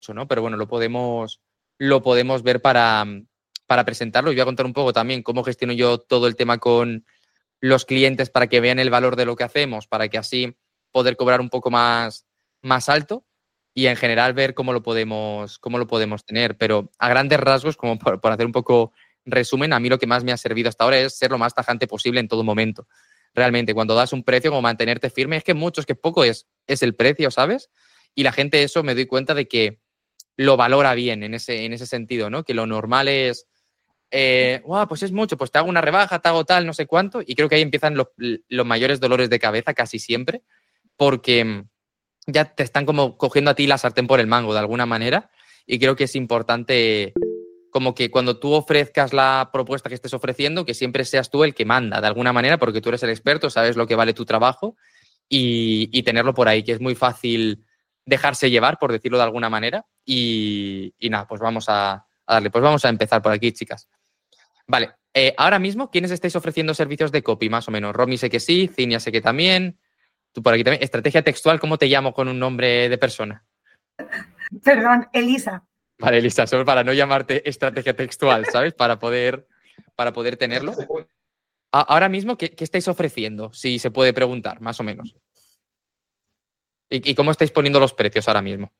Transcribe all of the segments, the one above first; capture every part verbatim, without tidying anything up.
¿no? Pero bueno, lo podemos, lo podemos ver para, para presentarlo. Y voy a contar un poco también cómo gestiono yo todo el tema con los clientes para que vean el valor de lo que hacemos, para que así poder cobrar un poco más, más alto y en general ver cómo lo podemos, cómo lo podemos tener. Pero a grandes rasgos, como por, por hacer un poco resumen, a mí lo que más me ha servido hasta ahora es ser lo más tajante posible en todo momento. Realmente, cuando das un precio, como mantenerte firme, es que mucho, es que poco es, es el precio, ¿sabes? Y la gente eso me doy cuenta de que lo valora bien en ese, en ese sentido, ¿no? Que lo normal es, eh, wow, pues es mucho, pues te hago una rebaja, te hago tal, no sé cuánto, y creo que ahí empiezan los, los mayores dolores de cabeza casi siempre, porque ya te están como cogiendo a ti la sartén por el mango de alguna manera, y creo que es importante como que cuando tú ofrezcas la propuesta que estés ofreciendo, que siempre seas tú el que manda de alguna manera, porque tú eres el experto, sabes lo que vale tu trabajo y, y tenerlo por ahí, que es muy fácil dejarse llevar, por decirlo de alguna manera. Y, y nada, pues vamos a, a darle. Pues vamos a empezar por aquí, chicas. Vale, eh, ahora mismo, ¿quiénes estáis ofreciendo servicios de copy, más o menos? Romy sé que sí, Cinia sé que también, tú por aquí también. Estrategia textual, ¿cómo te llamo con un nombre de persona? Perdón, Elisa. Vale, Elisa, solo para no llamarte estrategia textual, ¿sabes? Para poder, para poder tenerlo. A- ahora mismo, ¿qué, qué estáis ofreciendo? Si se puede preguntar, más o menos. ¿Y, y cómo estáis poniendo los precios ahora mismo?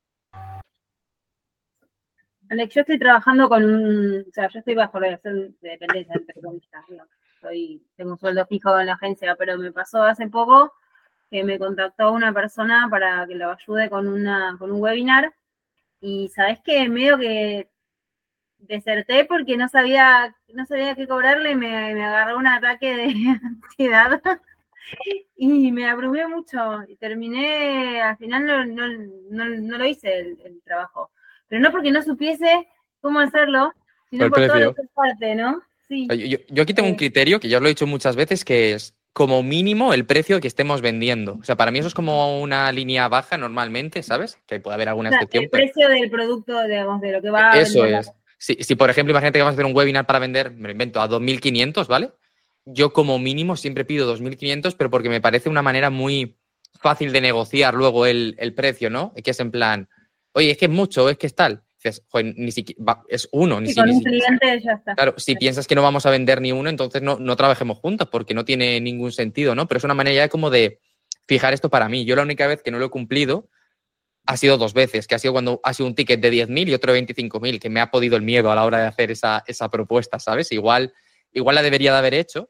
Alex, yo estoy trabajando con un, o sea, yo estoy bajo relación de dependencia, entre comillas, ¿no? Soy, tengo un sueldo fijo en la agencia, pero me pasó hace poco que me contactó una persona para que lo ayude con, una, con un webinar y sabés que medio que deserté porque no sabía, no sabía qué cobrarle, me, me agarró un ataque de ansiedad y me abrumé mucho y terminé, al final no, no, no, no lo hice el, el trabajo, pero no porque no supiese cómo hacerlo, Por sino el por todo lo precio. que es parte, ¿no? Sí. Yo, yo- yo aquí tengo un Eh, criterio que ya os lo he dicho muchas veces, que es como mínimo el precio que estemos vendiendo. O sea, para mí eso es como una línea baja normalmente, ¿sabes? Que puede haber alguna o sea, excepción, el pero precio del producto, digamos, de lo que e- va a eso vender. es. Si, si, por ejemplo, imagínate que vamos a hacer un webinar para vender, me lo invento, a dos mil quinientos, ¿vale? Yo como mínimo siempre pido dos mil quinientos, pero porque me parece una manera muy fácil de negociar luego el, el precio, ¿no? Que es en plan, oye, es que es mucho, es que es tal. Dices, joder, ni siquiera, es uno, ni Y si, con ni un si. cliente ya está. Claro, si piensas que no vamos a vender ni uno, entonces no, no trabajemos juntos porque no tiene ningún sentido, ¿no? Pero es una manera ya como de fijar esto para mí. Yo la única vez que no lo he cumplido ha sido dos veces, que ha sido cuando ha sido un ticket de diez mil y otro de veinticinco mil, que me ha podido el miedo a la hora de hacer esa, esa propuesta, ¿sabes? Igual, igual la debería de haber hecho,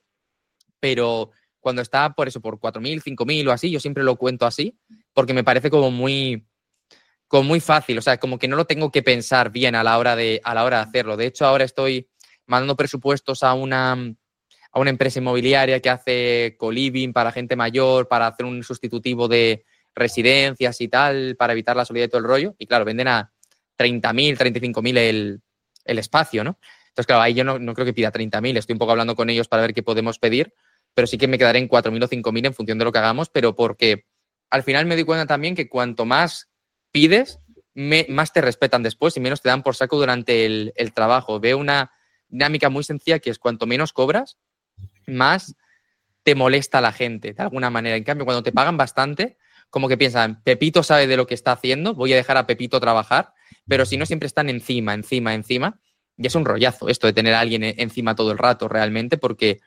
pero cuando está por eso, por cuatro mil, cinco mil o así, yo siempre lo cuento así, porque me parece como muy, como muy fácil, o sea, como que no lo tengo que pensar bien a la hora de, a la hora de hacerlo. De hecho, ahora estoy mandando presupuestos a una, a una empresa inmobiliaria que hace co-living para gente mayor, para hacer un sustitutivo de residencias y tal, para evitar la soledad y todo el rollo. Y claro, venden a treinta mil, treinta y cinco mil el, el espacio, ¿no? Entonces, claro, ahí yo no, no creo que pida treinta mil. Estoy un poco hablando con ellos para ver qué podemos pedir, pero sí que me quedaré en cuatro mil o cinco mil en función de lo que hagamos, pero porque al final me doy cuenta también que cuanto más pides, me, más te respetan después y menos te dan por saco durante el, el trabajo. Veo una dinámica muy sencilla que es cuanto menos cobras, más te molesta a la gente, de alguna manera. En cambio, cuando te pagan bastante, como que piensan, Pepito sabe de lo que está haciendo, voy a dejar a Pepito trabajar, pero si no, siempre están encima, encima, encima. Y es un rollazo esto de tener a alguien encima todo el rato, realmente, porque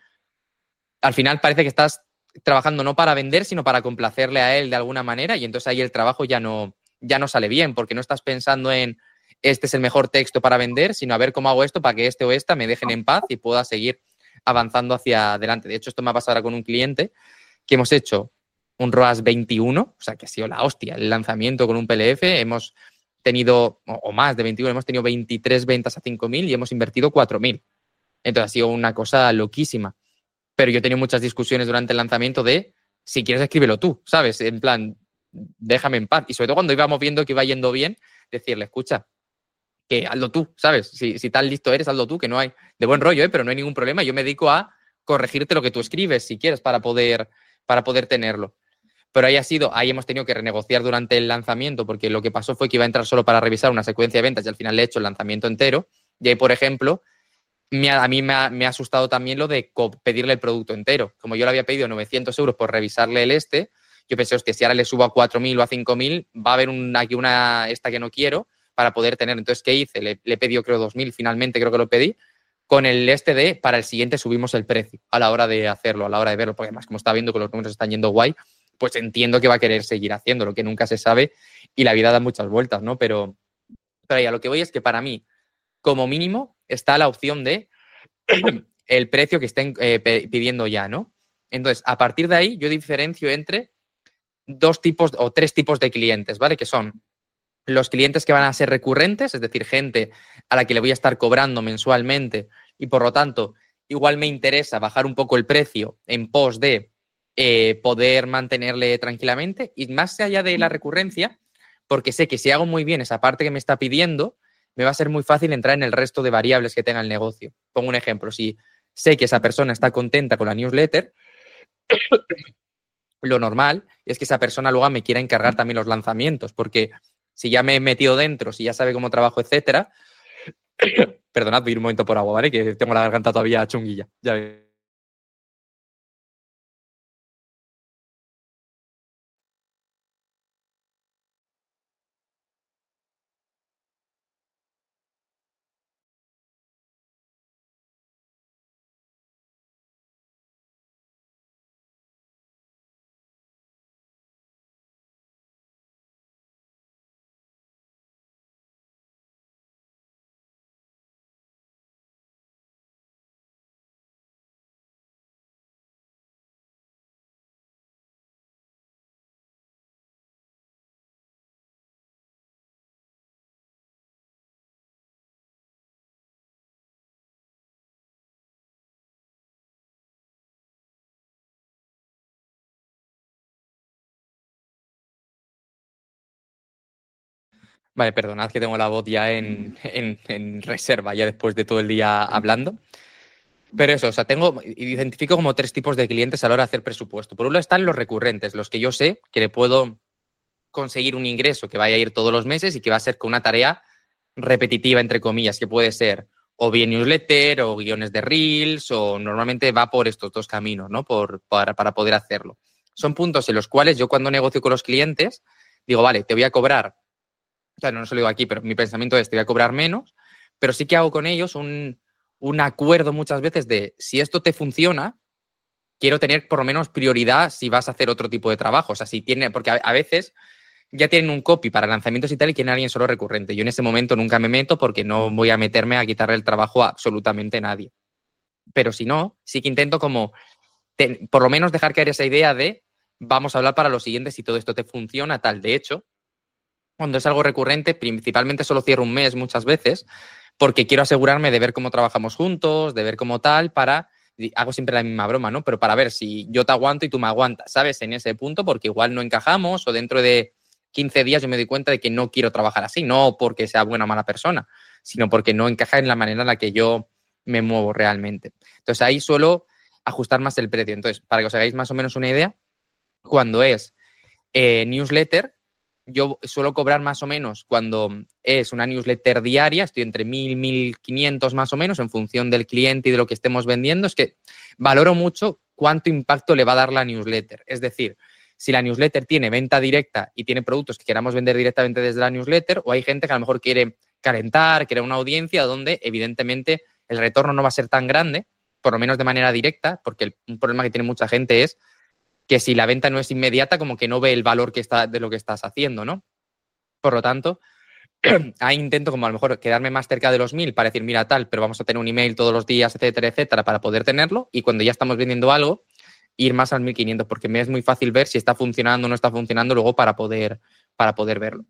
al final parece que estás trabajando no para vender, sino para complacerle a él de alguna manera, y entonces ahí el trabajo ya no, ya no sale bien, porque no estás pensando en este es el mejor texto para vender, sino a ver cómo hago esto para que este o esta me dejen en paz y pueda seguir avanzando hacia adelante. De hecho, esto me ha pasado ahora con un cliente que hemos hecho un R O A S veintiuno, o sea, que ha sido la hostia, el lanzamiento con un P L F, hemos tenido, o más de veintiuno, hemos tenido veintitrés ventas a cinco mil y hemos invertido cuatro mil. Entonces ha sido una cosa loquísima. Pero yo he tenido muchas discusiones durante el lanzamiento de, si quieres, escríbelo tú, ¿sabes? En plan, déjame en paz. Y sobre todo cuando íbamos viendo que iba yendo bien, decirle, escucha, que hazlo tú, ¿sabes? Si, si tan listo eres, hazlo tú, que no hay, de buen rollo, ¿eh? Pero no hay ningún problema. Yo me dedico a corregirte lo que tú escribes, si quieres, para poder, para poder tenerlo. Pero ahí ha sido, ahí hemos tenido que renegociar durante el lanzamiento, porque lo que pasó fue que iba a entrar solo para revisar una secuencia de ventas y al final le he hecho el lanzamiento entero. Y ahí, por ejemplo, me ha, a mí me ha, me ha asustado también lo de pedirle el producto entero. Como yo le había pedido novecientos euros por revisarle el este, yo pensé, hostia, si ahora le subo a cuatro mil o a cinco mil, va a haber un, aquí una esta que no quiero, para poder tener. Entonces, ¿qué hice? Le, le pedí, creo, dos mil, finalmente creo que lo pedí, con el este de, para el siguiente subimos el precio a la hora de hacerlo, a la hora de verlo, porque además, como está viendo que los números están yendo guay, pues entiendo que va a querer seguir haciendo, lo que nunca se sabe y la vida da muchas vueltas, ¿no? Pero, pero ahí a lo que voy es que para mí, como mínimo, está la opción de el precio que estén eh, pidiendo ya, ¿no? Entonces, a partir de ahí, yo diferencio entre dos tipos o tres tipos de clientes, ¿vale? Que son los clientes que van a ser recurrentes, es decir, gente a la que le voy a estar cobrando mensualmente y, por lo tanto, igual me interesa bajar un poco el precio en pos de eh, poder mantenerle tranquilamente. Y más allá de la recurrencia, porque sé que si hago muy bien esa parte que me está pidiendo, me va a ser muy fácil entrar en el resto de variables que tenga el negocio. Pongo un ejemplo. Si sé que esa persona está contenta con la newsletter, lo normal es que esa persona luego me quiera encargar también los lanzamientos, porque si ya me he metido dentro, si ya sabe cómo trabajo, etcétera. Perdonad, voy a ir un momento por agua, ¿vale? Que tengo la garganta todavía chunguilla. Ya ves. Vale, perdonad que tengo la voz ya en, en, en reserva, ya después de todo el día hablando. Pero eso, o sea, tengo, identifico como tres tipos de clientes a la hora de hacer presupuesto. Por un lado están los recurrentes, los que yo sé que le puedo conseguir un ingreso que vaya a ir todos los meses y que va a ser con una tarea repetitiva, entre comillas, que puede ser o bien newsletter o guiones de reels, o normalmente va por estos dos caminos, ¿no? Por, para, para poder hacerlo. Son puntos en los cuales yo, cuando negocio con los clientes, digo, vale, te voy a cobrar, claro, no se lo digo aquí, pero mi pensamiento es, te voy a cobrar menos, pero sí que hago con ellos un, un acuerdo muchas veces de, si esto te funciona, quiero tener por lo menos prioridad si vas a hacer otro tipo de trabajo. O sea, si tiene, porque a, a veces ya tienen un copy para lanzamientos y tal y quieren a alguien solo recurrente. Yo en ese momento nunca me meto porque no voy a meterme a quitarle el trabajo a absolutamente nadie. Pero si no, sí que intento como te, por lo menos dejar caer esa idea de vamos a hablar para lo siguiente si todo esto te funciona, tal. De hecho, cuando es algo recurrente, principalmente solo cierro un mes muchas veces porque quiero asegurarme de ver cómo trabajamos juntos, de ver cómo tal, para, hago siempre la misma broma, ¿no? Pero para ver si yo te aguanto y tú me aguantas, ¿sabes? En ese punto, porque igual no encajamos o dentro de quince días yo me doy cuenta de que no quiero trabajar así, no porque sea buena o mala persona, sino porque no encaja en la manera en la que yo me muevo realmente. Entonces ahí suelo ajustar más el precio. Entonces, para que os hagáis más o menos una idea, cuando es eh, newsletter, yo suelo cobrar más o menos cuando es una newsletter diaria, estoy entre mil, mil quinientos más o menos en función del cliente y de lo que estemos vendiendo. Es que valoro mucho cuánto impacto le va a dar la newsletter. Es decir, si la newsletter tiene venta directa y tiene productos que queramos vender directamente desde la newsletter, o hay gente que a lo mejor quiere calentar, quiere una audiencia donde evidentemente el retorno no va a ser tan grande, por lo menos de manera directa, porque el, un problema que tiene mucha gente es que si la venta no es inmediata, como que no ve el valor que está, de lo que estás haciendo, ¿no? Por lo tanto, ahí intento como a lo mejor quedarme más cerca de los mil para decir, mira tal, pero vamos a tener un email todos los días, etcétera, etcétera, para poder tenerlo. Y cuando ya estamos vendiendo algo, ir más al mil quinientos, porque me es muy fácil ver si está funcionando o no está funcionando luego para poder, para poder verlo.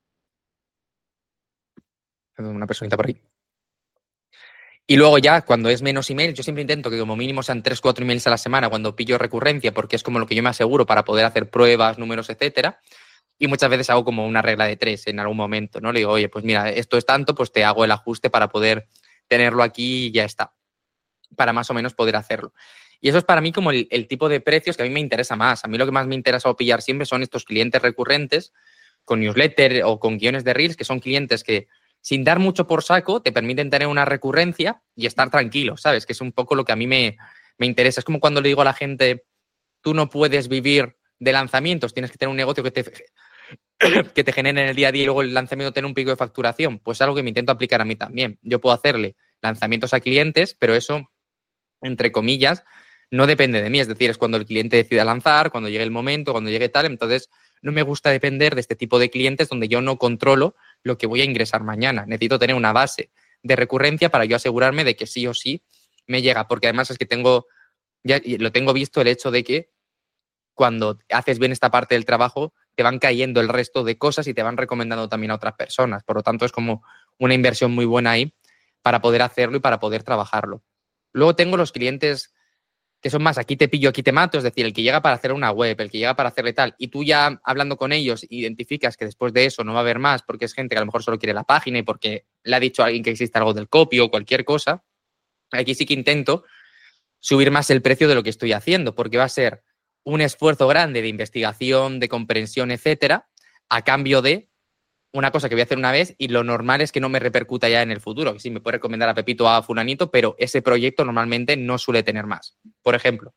Una personita por ahí. Y luego ya, cuando es menos email, yo siempre intento que como mínimo sean tres, cuatro emails a la semana cuando pillo recurrencia, porque es como lo que yo me aseguro para poder hacer pruebas, números, etcétera. Y muchas veces hago como una regla de tres en algún momento, ¿no? Le digo, oye, pues mira, esto es tanto, pues te hago el ajuste para poder tenerlo aquí y ya está, para más o menos poder hacerlo. Y eso es para mí como el, el tipo de precios que a mí me interesa más. A mí lo que más me interesa o pillar siempre son estos clientes recurrentes con newsletter o con guiones de reels, que son clientes que sin dar mucho por saco te permiten tener una recurrencia y estar tranquilo, ¿sabes? Que es un poco lo que a mí me, me interesa. Es como cuando le digo a la gente, tú no puedes vivir de lanzamientos, tienes que tener un negocio que te, que te generen en el día a día y luego el lanzamiento tiene un pico de facturación, pues es algo que me intento aplicar a mí también. Yo puedo hacerle lanzamientos a clientes, pero eso, entre comillas, no depende de mí. Es decir, es cuando el cliente decida lanzar, cuando llegue el momento, cuando llegue tal. Entonces, no me gusta depender de este tipo de clientes donde yo no controlo lo que voy a ingresar mañana. Necesito tener una base de recurrencia para yo asegurarme de que sí o sí me llega. Porque además es que tengo, ya lo tengo visto, el hecho de que cuando haces bien esta parte del trabajo, te van cayendo el resto de cosas y te van recomendando también a otras personas. Por lo tanto, es como una inversión muy buena ahí para poder hacerlo y para poder trabajarlo. Luego tengo los clientes que son más aquí te pillo, aquí te mato, es decir, el que llega para hacer una web, el que llega para hacerle tal, y tú ya hablando con ellos identificas que después de eso no va a haber más porque es gente que a lo mejor solo quiere la página y porque le ha dicho a alguien que existe algo del copy o cualquier cosa, aquí sí que intento subir más el precio de lo que estoy haciendo, porque va a ser un esfuerzo grande de investigación, de comprensión, etcétera, a cambio de una cosa que voy a hacer una vez y lo normal es que no me repercuta ya en el futuro. Que sí, me puede recomendar a Pepito o a Fulanito, pero ese proyecto normalmente no suele tener más. Por ejemplo,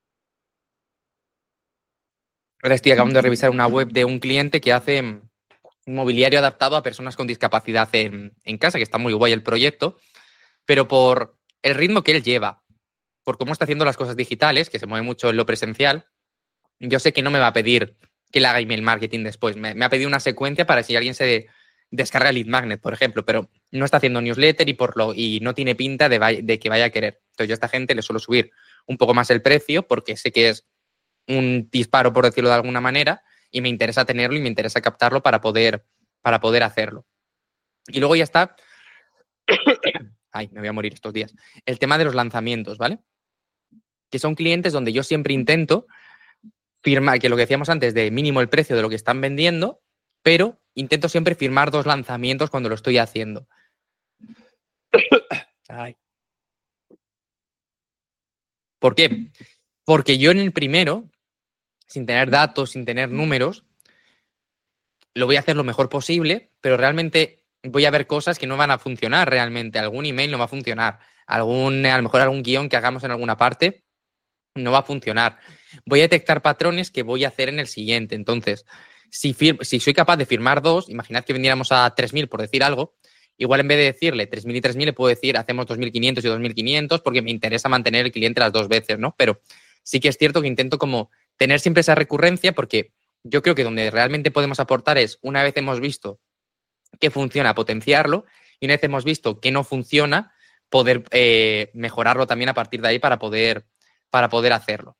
ahora estoy acabando de revisar una web de un cliente que hace mobiliario adaptado a personas con discapacidad en, en casa, que está muy guay el proyecto, pero por el ritmo que él lleva, por cómo está haciendo las cosas digitales, que se mueve mucho en lo presencial, yo sé que no me va a pedir que le haga email marketing después. Me, me ha pedido una secuencia para si alguien se descarga Lead Magnet, por ejemplo, pero no está haciendo newsletter y, por lo, y no tiene pinta de, vaya, de que vaya a querer. Entonces yo a esta gente le suelo subir un poco más el precio porque sé que es un disparo, por decirlo de alguna manera, y me interesa tenerlo y me interesa captarlo para poder, para poder hacerlo. Y luego ya está... Ay, me voy a morir estos días. El tema de los lanzamientos, ¿vale? Que son clientes donde yo siempre intento firmar, que lo que decíamos antes, de mínimo el precio de lo que están vendiendo, pero intento siempre firmar dos lanzamientos cuando lo estoy haciendo. Ay. ¿Por qué? Porque yo en el primero, sin tener datos, sin tener números, lo voy a hacer lo mejor posible, pero realmente voy a ver cosas que no van a funcionar realmente. Algún email no va a funcionar. Algún, a lo mejor algún guión que hagamos en alguna parte no va a funcionar. Voy a detectar patrones que voy a hacer en el siguiente. Entonces, si, fir- si soy capaz de firmar dos, imaginad que vendiéramos a tres mil por decir algo, igual en vez de decirle tres mil y tres mil, le puedo decir hacemos dos mil quinientos y dos mil quinientos porque me interesa mantener el cliente las dos veces, ¿no? Pero sí que es cierto que intento como tener siempre esa recurrencia porque yo creo que donde realmente podemos aportar es, una vez hemos visto que funciona, potenciarlo, y una vez hemos visto que no funciona, poder eh, mejorarlo también a partir de ahí para poder, para poder hacerlo.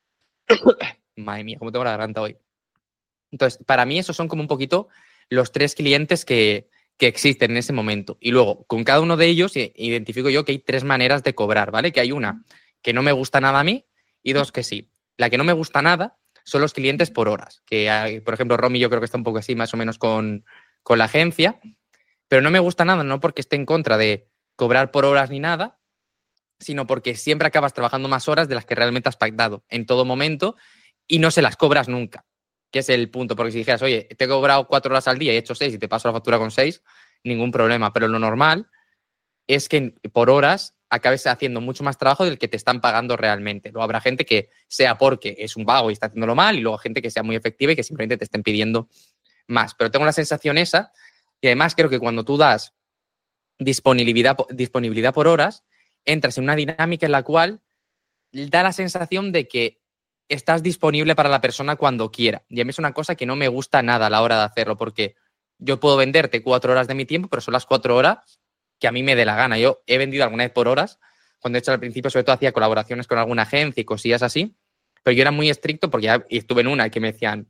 Madre mía, cómo tengo la garganta hoy. Entonces, para mí esos son como un poquito los tres clientes que, que existen en ese momento. Y luego, con cada uno de ellos, identifico yo que hay tres maneras de cobrar, ¿vale? Que hay una que no me gusta nada a mí y dos que sí. La que no me gusta nada son los clientes por horas. Que, hay, por ejemplo, Romy yo creo que está un poco así más o menos con, con la agencia. Pero no me gusta nada, no porque esté en contra de cobrar por horas ni nada, sino porque siempre acabas trabajando más horas de las que realmente has pactado en todo momento y no se las cobras nunca, que es el punto. Porque si dijeras, oye, te he cobrado cuatro horas al día y he hecho seis y te paso la factura con seis, ningún problema. Pero lo normal es que por horas acabes haciendo mucho más trabajo del que te están pagando realmente. Luego habrá gente que sea porque es un vago y está haciéndolo mal y luego gente que sea muy efectiva y que simplemente te estén pidiendo más. Pero tengo la sensación esa y además creo que cuando tú das disponibilidad, disponibilidad por horas, entras en una dinámica en la cual da la sensación de que estás disponible para la persona cuando quiera. Y a mí es una cosa que no me gusta nada a la hora de hacerlo, porque yo puedo venderte cuatro horas de mi tiempo, pero son las cuatro horas que a mí me dé la gana. Yo he vendido alguna vez por horas, cuando he hecho al principio, sobre todo hacía colaboraciones con alguna agencia y cosillas así, pero yo era muy estricto porque ya estuve en una que me decían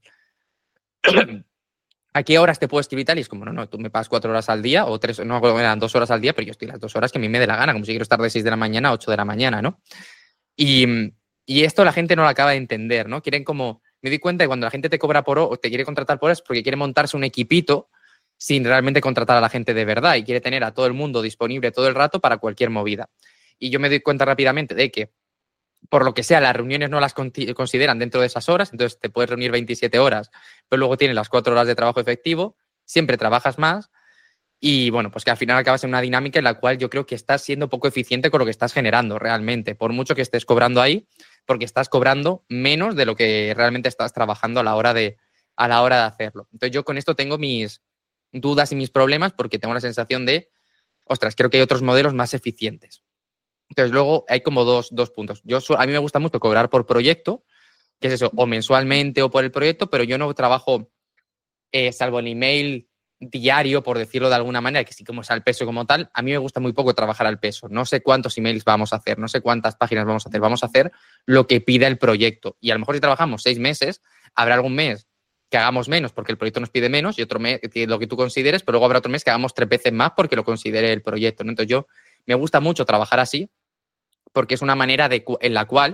¿a qué horas te puedo escribir tal? Y es como, no, no, tú me pagas cuatro horas al día o tres, no, eran dos horas al día, pero yo estoy las dos horas que a mí me dé la gana, como si quiero estar de seis de la mañana a ocho de la mañana, ¿no? Y, y esto la gente no lo acaba de entender, ¿no? Quieren como, me di cuenta de cuando la gente te cobra por hora o te quiere contratar por horas porque quiere montarse un equipito sin realmente contratar a la gente de verdad y quiere tener a todo el mundo disponible todo el rato para cualquier movida. Y yo me doy cuenta rápidamente de que, por lo que sea, las reuniones no las consideran dentro de esas horas, entonces te puedes reunir veintisiete horas, pero luego tienes las cuatro horas de trabajo efectivo, siempre trabajas más y, bueno, pues que al final acabas en una dinámica en la cual yo creo que estás siendo poco eficiente con lo que estás generando realmente, por mucho que estés cobrando ahí, porque estás cobrando menos de lo que realmente estás trabajando a la hora de, a la hora de hacerlo. Entonces yo con esto tengo mis dudas y mis problemas porque tengo la sensación de, ostras, creo que hay otros modelos más eficientes. Entonces luego hay como dos, dos puntos. Yo, a mí me gusta mucho cobrar por proyecto, que es eso, o mensualmente o por el proyecto, pero yo no trabajo, eh, salvo el email diario, por decirlo de alguna manera, que sí como es al peso como tal, a mí me gusta muy poco trabajar al peso. No sé cuántos emails vamos a hacer, no sé cuántas páginas vamos a hacer, vamos a hacer lo que pida el proyecto. Y a lo mejor si trabajamos seis meses, habrá algún mes que hagamos menos porque el proyecto nos pide menos y otro mes lo que tú consideres, pero luego habrá otro mes que hagamos tres veces más porque lo considere el proyecto, ¿no? Entonces yo me gusta mucho trabajar así porque es una manera de, en la cual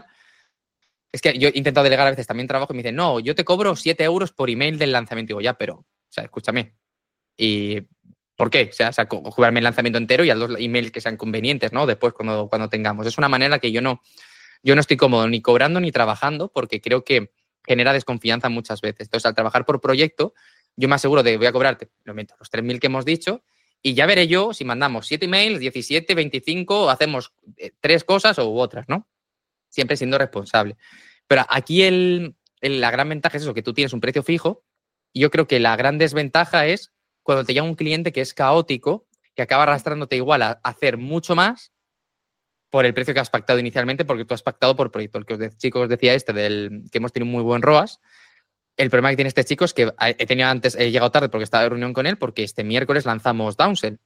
es que yo he intentado delegar a veces también trabajo y me dicen, no, yo te cobro siete euros por email del lanzamiento. Y digo, ya, pero, o sea, escúchame. ¿Y por qué? O sea, o sea jugarme el lanzamiento entero y a los emails que sean convenientes, ¿no? Después, cuando, cuando tengamos. Es una manera que yo no, yo no estoy cómodo ni cobrando ni trabajando porque creo que genera desconfianza muchas veces. Entonces, al trabajar por proyecto, yo me aseguro de voy a cobrarte, lo meto, los tres mil que hemos dicho y ya veré yo si mandamos siete emails, diecisiete, veinticinco, hacemos tres cosas u otras, ¿no? Siempre siendo responsable. Pero aquí el, el, la gran ventaja es eso, que tú tienes un precio fijo y yo creo que la gran desventaja es cuando te llega un cliente que es caótico, que acaba arrastrándote igual a hacer mucho más por el precio que has pactado inicialmente, porque tú has pactado por proyecto. El que os de, chico os decía este, del que hemos tenido un muy buen R O A S. El problema que tiene este chico es que he tenido antes, he llegado tarde porque estaba de reunión con él, porque este miércoles lanzamos Downsell.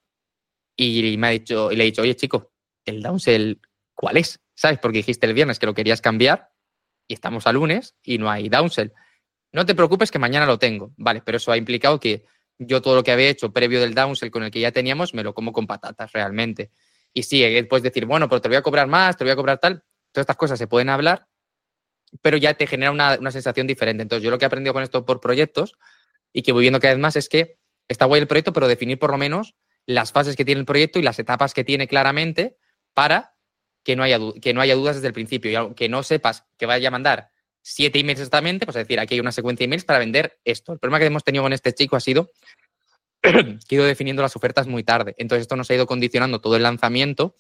Y me ha dicho, y le he dicho, oye, chico, ¿el Downsell cuál es? ¿Sabes? Porque dijiste el viernes que lo querías cambiar y estamos a lunes y no hay Downsell. No te preocupes que mañana lo tengo. Vale, pero eso ha implicado que yo todo lo que había hecho previo del Downsell con el que ya teníamos me lo como con patatas realmente. Y sí, puedes decir, bueno, pero te voy a cobrar más, te voy a cobrar tal. Todas estas cosas se pueden hablar, pero ya te genera una, una sensación diferente. Entonces, yo lo que he aprendido con esto por proyectos y que voy viendo cada vez más es que está guay el proyecto, pero definir por lo menos las fases que tiene el proyecto y las etapas que tiene claramente para que no haya, que no haya dudas desde el principio. Y aunque no sepas que vaya a mandar siete emails exactamente, pues es decir, aquí hay una secuencia de emails para vender esto. El problema que hemos tenido con este chico ha sido que he ido definiendo las ofertas muy tarde. Entonces, esto nos ha ido condicionando todo el lanzamiento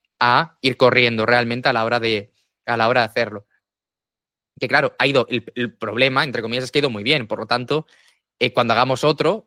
a ir corriendo realmente a la hora de, a la hora de hacerlo. Que claro, ha ido, el, el problema, entre comillas, es que ha ido muy bien. Por lo tanto, eh, cuando hagamos otro,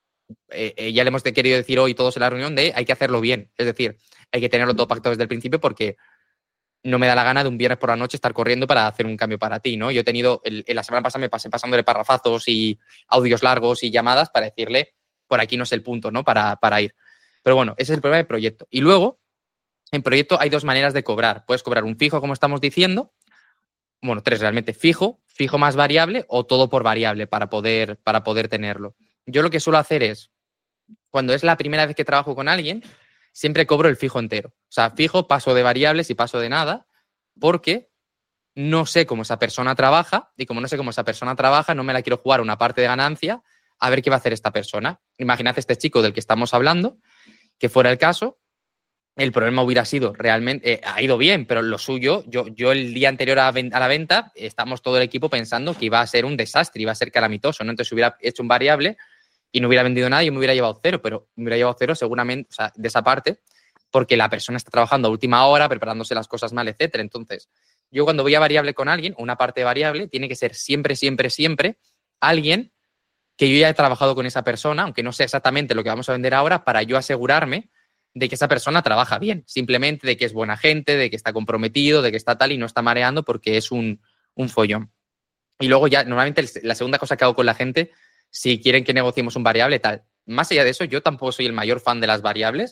eh, eh, ya le hemos querido decir hoy todos en la reunión de hay que hacerlo bien. Es decir, hay que tenerlo todo pactado desde el principio porque no me da la gana de un viernes por la noche estar corriendo para hacer un cambio para ti, ¿no? Yo he tenido, el, en la semana pasada me pasé pasándole parrafazos y audios largos y llamadas para decirle, por aquí no es el punto, ¿no? Para, para ir. Pero bueno, ese es el problema del proyecto. Y luego, en proyecto hay dos maneras de cobrar. Puedes cobrar un fijo, como estamos diciendo, bueno, tres realmente, fijo, fijo más variable o todo por variable para poder, para poder tenerlo. Yo lo que suelo hacer es, cuando es la primera vez que trabajo con alguien, siempre cobro el fijo entero. O sea, fijo, paso de variables y paso de nada, porque no sé cómo esa persona trabaja y como no sé cómo esa persona trabaja, no me la quiero jugar una parte de ganancia a ver qué va a hacer esta persona. Imaginad este chico del que estamos hablando, que fuera el caso, el problema hubiera sido realmente, eh, ha ido bien, pero lo suyo, yo, yo el día anterior a, a la venta, estamos todo el equipo pensando que iba a ser un desastre, iba a ser calamitoso, ¿no? Entonces hubiera hecho un variable y no hubiera vendido nada y me hubiera llevado cero, pero me hubiera llevado cero seguramente, o sea, de esa parte, porque la persona está trabajando a última hora, preparándose las cosas mal, etcétera. Entonces, yo cuando voy a variable con alguien, una parte de variable, tiene que ser siempre, siempre, siempre alguien que yo ya he trabajado con esa persona, aunque no sé exactamente lo que vamos a vender ahora, para yo asegurarme de que esa persona trabaja bien, simplemente de que es buena gente, de que está comprometido, de que está tal y no está mareando porque es un, un follón. Y luego ya, normalmente la segunda cosa que hago con la gente, si quieren que negociemos un variable, tal. Más allá de eso, yo tampoco soy el mayor fan de las variables.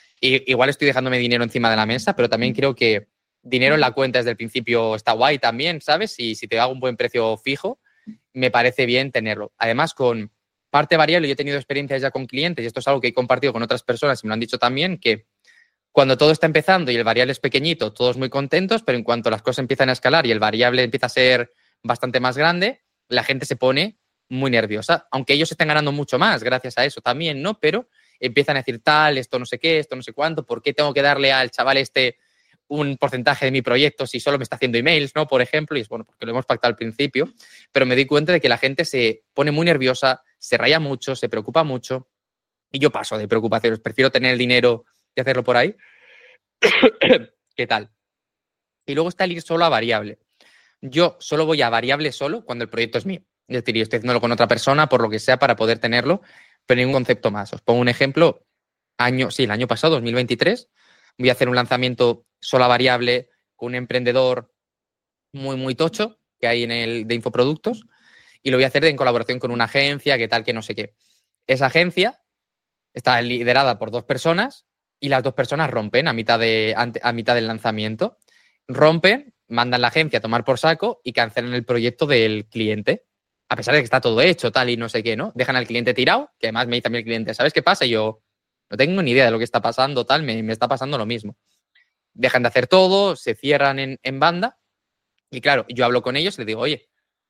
Y, igual estoy dejándome dinero encima de la mesa, pero también creo que dinero en la cuenta desde el principio está guay también, ¿sabes? Y si te hago un buen precio fijo, me parece bien tenerlo. Además, con parte variable, yo he tenido experiencias ya con clientes y esto es algo que he compartido con otras personas y me lo han dicho también, que cuando todo está empezando y el variable es pequeñito, todos muy contentos, pero en cuanto las cosas empiezan a escalar y el variable empieza a ser bastante más grande, la gente se pone muy nerviosa, aunque ellos estén ganando mucho más gracias a eso también, ¿no? Pero empiezan a decir tal, esto no sé qué, esto no sé cuánto, ¿por qué tengo que darle al chaval este un porcentaje de mi proyecto si solo me está haciendo emails, ¿no? Por ejemplo, y es bueno, porque lo hemos pactado al principio, pero me di cuenta de que la gente se pone muy nerviosa, se raya mucho, se preocupa mucho y yo paso de preocupaciones, prefiero tener el dinero y hacerlo por ahí. ¿Qué tal? Y luego está el ir solo a variable. Yo solo voy a variable solo cuando el proyecto es mío. Es decir, yo estoy haciéndolo con otra persona, por lo que sea, para poder tenerlo, pero ningún concepto más. Os pongo un ejemplo. Año, sí, el año pasado, dos mil veintitrés, voy a hacer un lanzamiento sola variable con un emprendedor muy, muy tocho que hay en el de infoproductos, y lo voy a hacer en colaboración con una agencia, que tal, que no sé qué. Esa agencia está liderada por dos personas y las dos personas rompen a mitad, de, a mitad del lanzamiento. Rompen, mandan la agencia a tomar por saco y cancelan el proyecto del cliente. A pesar de que está todo hecho, tal y no sé qué, ¿no? Dejan al cliente tirado, que además me dice a mí el cliente, ¿sabes qué pasa? Y yo no tengo ni idea de lo que está pasando, tal, me, me está pasando lo mismo. Dejan de hacer todo, se cierran en, en banda y claro, yo hablo con ellos y les digo, oye,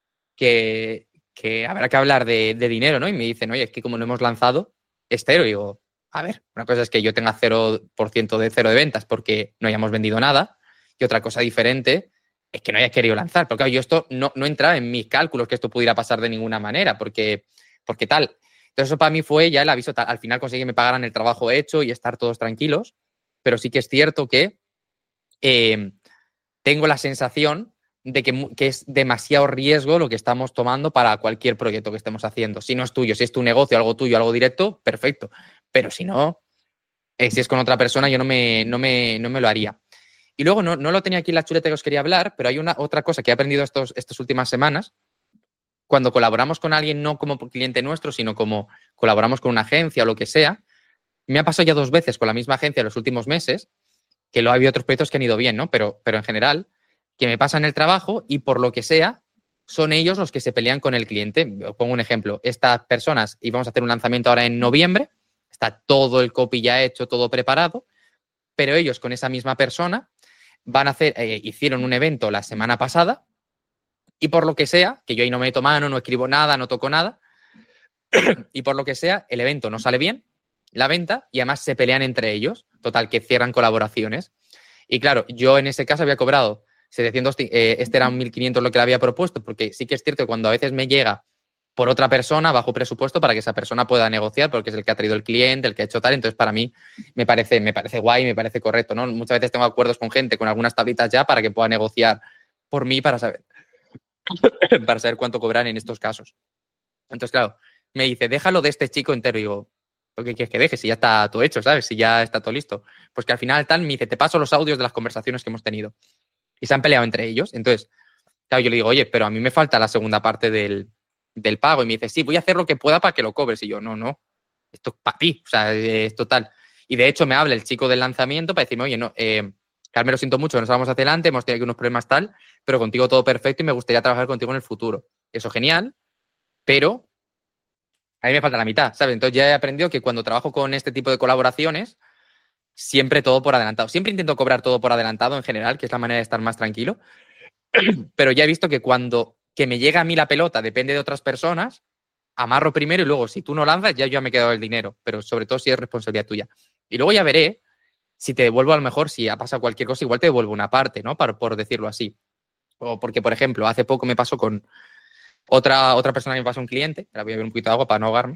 que, que habrá que hablar de, de dinero, ¿no? Y me dicen, oye, es que como no hemos lanzado, es cero. Y digo, a ver, una cosa es que yo tenga cero por ciento de cero de ventas porque no hayamos vendido nada, y otra cosa diferente es que no hayas querido lanzar. Porque claro, yo esto no, no entraba en mis cálculos que esto pudiera pasar de ninguna manera, porque, porque tal. Entonces eso para mí fue ya el aviso. Tal. Al final conseguí que me pagaran el trabajo hecho y estar todos tranquilos, pero sí que es cierto que eh, tengo la sensación de que, que es demasiado riesgo lo que estamos tomando para cualquier proyecto que estemos haciendo. Si no es tuyo, si es tu negocio, algo tuyo, algo directo, perfecto. Pero si no, eh, si es con otra persona, yo no me, no me, no me lo haría. Y luego, no, no lo tenía aquí en la chuleta que os quería hablar, pero hay una otra cosa que he aprendido estos, estas últimas semanas. Cuando colaboramos con alguien, no como cliente nuestro, sino como colaboramos con una agencia o lo que sea, me ha pasado ya dos veces con la misma agencia en los últimos meses, que lo ha habido otros proyectos que han ido bien, ¿no? Pero, pero en general, que me pasan el trabajo y por lo que sea, son ellos los que se pelean con el cliente. Os pongo un ejemplo. Estas personas íbamos a hacer un lanzamiento ahora en noviembre, está todo el copy ya hecho, todo preparado, pero ellos con esa misma persona van a hacer, eh, hicieron un evento la semana pasada y por lo que sea, que yo ahí no meto mano, no escribo nada, no toco nada, y por lo que sea, el evento no sale bien, la venta, y además se pelean entre ellos. Total, que cierran colaboraciones. Y claro, yo en ese caso había cobrado setecientos, eh, este eran mil quinientos lo que le había propuesto, porque sí que es cierto que cuando a veces me llega por otra persona bajo presupuesto para que esa persona pueda negociar, porque es el que ha traído el cliente, el que ha hecho tal, entonces para mí me parece, me parece guay, me parece correcto, ¿no? Muchas veces tengo acuerdos con gente con algunas tablitas ya para que pueda negociar por mí para saber, para saber cuánto cobrar en estos casos. Entonces, claro, me dice, déjalo de este chico entero. Y digo, ¿por qué quieres que deje? Si ya está todo hecho, ¿sabes? Si ya está todo listo. Pues que al final tal me dice, te paso los audios de las conversaciones que hemos tenido. Y se han peleado entre ellos. Entonces, claro, yo le digo, oye, pero a mí me falta la segunda parte del, del pago. Y me dice, sí, voy a hacer lo que pueda para que lo cobres. Y yo, no, no, esto es para ti. O sea, es total. Y de hecho me habla el chico del lanzamiento para decirme, oye, no, eh, Carmen, lo siento mucho, nos vamos hacia adelante, hemos tenido aquí unos problemas tal, pero contigo todo perfecto y me gustaría trabajar contigo en el futuro. Eso genial, pero a mí me falta la mitad, ¿sabes? Entonces ya he aprendido que cuando trabajo con este tipo de colaboraciones, siempre todo por adelantado. Siempre intento cobrar todo por adelantado en general, que es la manera de estar más tranquilo. Pero ya he visto que cuando que me llega a mí la pelota depende de otras personas, amarro primero y luego si tú no lanzas ya yo me he quedado el dinero. Pero sobre todo si es responsabilidad tuya. Y luego ya veré si te devuelvo, a lo mejor, si ha pasado cualquier cosa, igual te devuelvo una parte, ¿no? Por, por decirlo así. O porque, por ejemplo, hace poco me pasó con otra, otra persona que me pasó un cliente. Ahora voy a beber un poquito de agua para no ahogarme.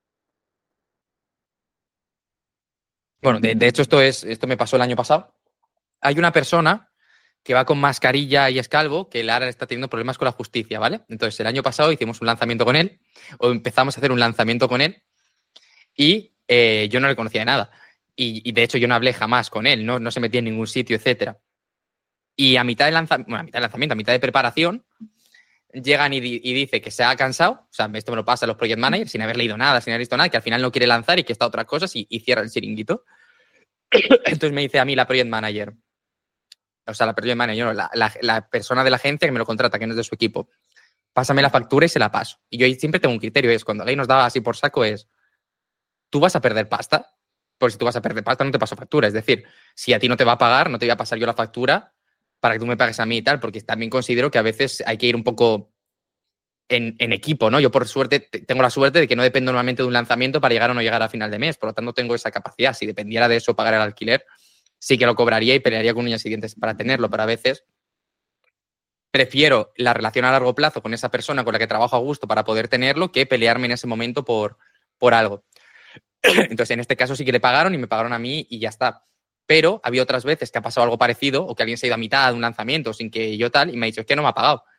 Bueno, de, de hecho, esto, es, esto me pasó el año pasado. Hay una persona que va con mascarilla y es calvo, que ahora está teniendo problemas con la justicia, ¿vale? Entonces, el año pasado hicimos un lanzamiento con él, o empezamos a hacer un lanzamiento con él, y eh, yo no le conocía de nada. Y, y, de hecho, yo no hablé jamás con él, no, no se metía en ningún sitio, etcétera. Y a mitad de lanzamiento, bueno, a mitad de lanzamiento, a mitad de preparación, llegan y, di y dice que se ha cansado, o sea, esto me lo pasa a los project managers sin haber leído nada, sin haber visto nada, que al final no quiere lanzar y que está otras cosas y, y cierra el chiringuito. Entonces me dice a mí la project manager, o sea, la project manager, no, la, la, la persona de la agencia que me lo contrata, que no es de su equipo, pásame la factura y se la paso. Y yo ahí siempre tengo un criterio, es cuando alguien nos da así por saco es, ¿tú vas a perder pasta? Pues si tú vas a perder pasta no te paso factura, es decir, si a ti no te va a pagar, no te voy a pasar yo la factura para que tú me pagues a mí y tal, porque también considero que a veces hay que ir un poco en, en equipo, ¿no? Yo por suerte tengo la suerte de que no dependo normalmente de un lanzamiento para llegar o no llegar a final de mes, por lo tanto tengo esa capacidad. Si dependiera de eso pagar el alquiler, sí que lo cobraría y pelearía con uñas y dientes para tenerlo, pero a veces prefiero la relación a largo plazo con esa persona con la que trabajo a gusto para poder tenerlo que pelearme en ese momento por, por algo. Entonces, en este caso sí que le pagaron y me pagaron a mí y ya está. Pero había otras veces que ha pasado algo parecido o que alguien se ha ido a mitad de un lanzamiento sin que yo tal y me ha dicho, es que no me ha pagado.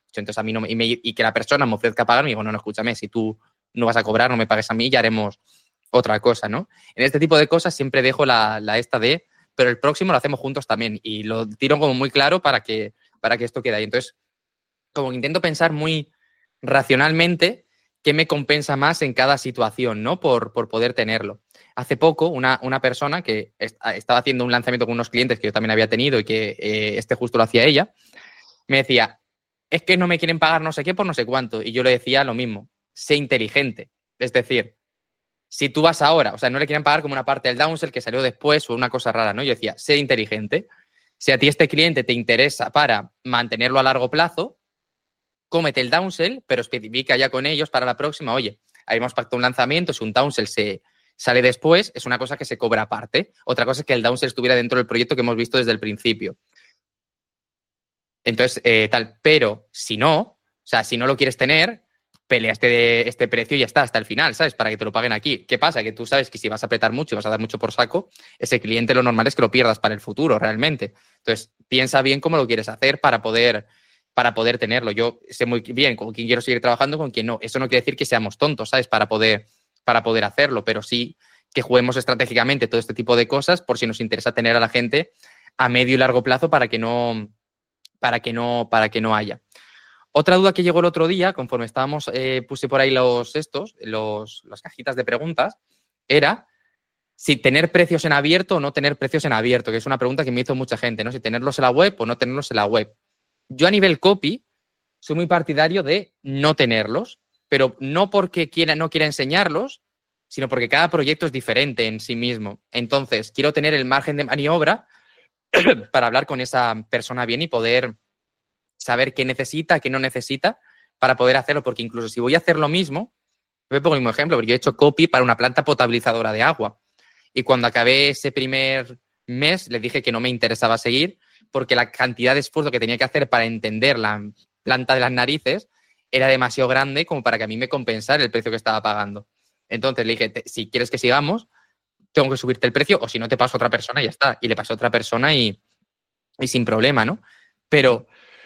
Entonces a mí no me, y, me, y que la persona me ofrezca pagar, me digo, no, no, escúchame, si tú no vas a cobrar, no me pagues a mí, ya haremos otra cosa, ¿no? En este tipo de cosas siempre dejo la, la esta de, pero el próximo lo hacemos juntos también y lo tiro como muy claro para que, para que esto quede ahí. Entonces, como que intento pensar muy racionalmente qué me compensa más en cada situación, ¿no? Por, por poder tenerlo. Hace poco, una, una persona que est- estaba haciendo un lanzamiento con unos clientes que yo también había tenido y que eh, este justo lo hacía ella, me decía, es que no me quieren pagar no sé qué por no sé cuánto. Y yo le decía lo mismo, sé inteligente. Es decir, si tú vas ahora, o sea, no le quieren pagar como una parte del downsell que salió después o una cosa rara, ¿no? Yo decía, sé inteligente. Si a ti este cliente te interesa para mantenerlo a largo plazo, cómete el downsell, pero especifica ya con ellos para la próxima, oye, habíamos pactado un lanzamiento, si un downsell se sale después, es una cosa que se cobra aparte. Otra cosa es que el downsell estuviera dentro del proyecto que hemos visto desde el principio. Entonces, eh, tal, pero si no, o sea, si no lo quieres tener, pelea este, este precio y ya está, hasta el final, ¿sabes? Para que te lo paguen aquí. ¿Qué pasa? Que tú sabes que si vas a apretar mucho y vas a dar mucho por saco, ese cliente lo normal es que lo pierdas para el futuro, realmente. Entonces, piensa bien cómo lo quieres hacer para poder, para poder tenerlo. Yo sé muy bien con quién quiero seguir trabajando, con quién no. Eso no quiere decir que seamos tontos, ¿sabes? Para poder, para poder hacerlo, pero sí que juguemos estratégicamente todo este tipo de cosas por si nos interesa tener a la gente a medio y largo plazo para que no, para que no, para que no haya. Otra duda que llegó el otro día, conforme estábamos, eh, puse por ahí los estos, los, las cajitas de preguntas, era si tener precios en abierto o no tener precios en abierto, que es una pregunta que me hizo mucha gente, ¿no? Si tenerlos en la web o no tenerlos en la web. Yo a nivel copy soy muy partidario de no tenerlos, pero no porque quiera, no quiera enseñarlos, sino porque cada proyecto es diferente en sí mismo. Entonces, quiero tener el margen de maniobra para hablar con esa persona bien y poder saber qué necesita, qué no necesita para poder hacerlo, porque incluso si voy a hacer lo mismo, me pongo el mismo ejemplo, porque yo he hecho copy para una planta potabilizadora de agua y cuando acabé ese primer mes le dije que no me interesaba seguir porque la cantidad de esfuerzo que tenía que hacer para entender la planta de las narices era demasiado grande como para que a mí me compensara el precio que estaba pagando. Entonces le dije, si quieres que sigamos, tengo que subirte el precio o si no te paso a otra persona y ya está. Y le pasó a otra persona y, y sin problema, ¿no? Pero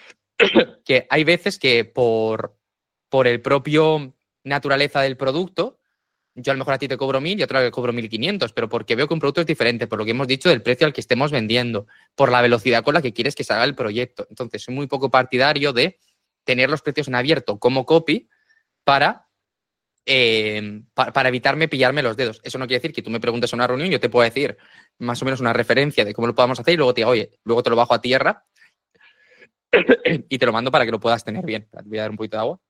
que hay veces que por, por el propio naturaleza del producto, yo a lo mejor a ti te cobro mil y a otro le cobro mil quinientos, pero porque veo que un producto es diferente, por lo que hemos dicho del precio al que estemos vendiendo, por la velocidad con la que quieres que se haga el proyecto. Entonces, soy muy poco partidario de tener los precios en abierto como copy para, eh, para, para evitarme pillarme los dedos. Eso no quiere decir que tú me preguntes en una reunión y yo te puedo decir más o menos una referencia de cómo lo podamos hacer y luego te digo, oye, luego te lo bajo a tierra y te lo mando para que lo puedas tener bien. Te voy a dar un poquito de agua.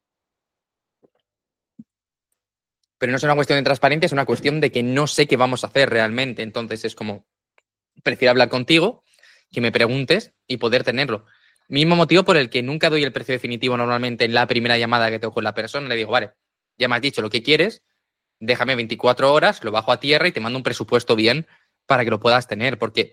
Pero no es una cuestión de transparencia, es una cuestión de que no sé qué vamos a hacer realmente. Entonces es como, prefiero hablar contigo, que me preguntes y poder tenerlo. Mismo motivo por el que nunca doy el precio definitivo normalmente en la primera llamada que tengo con la persona. Le digo, vale, ya me has dicho lo que quieres, déjame veinticuatro horas, lo bajo a tierra y te mando un presupuesto bien para que lo puedas tener. Porque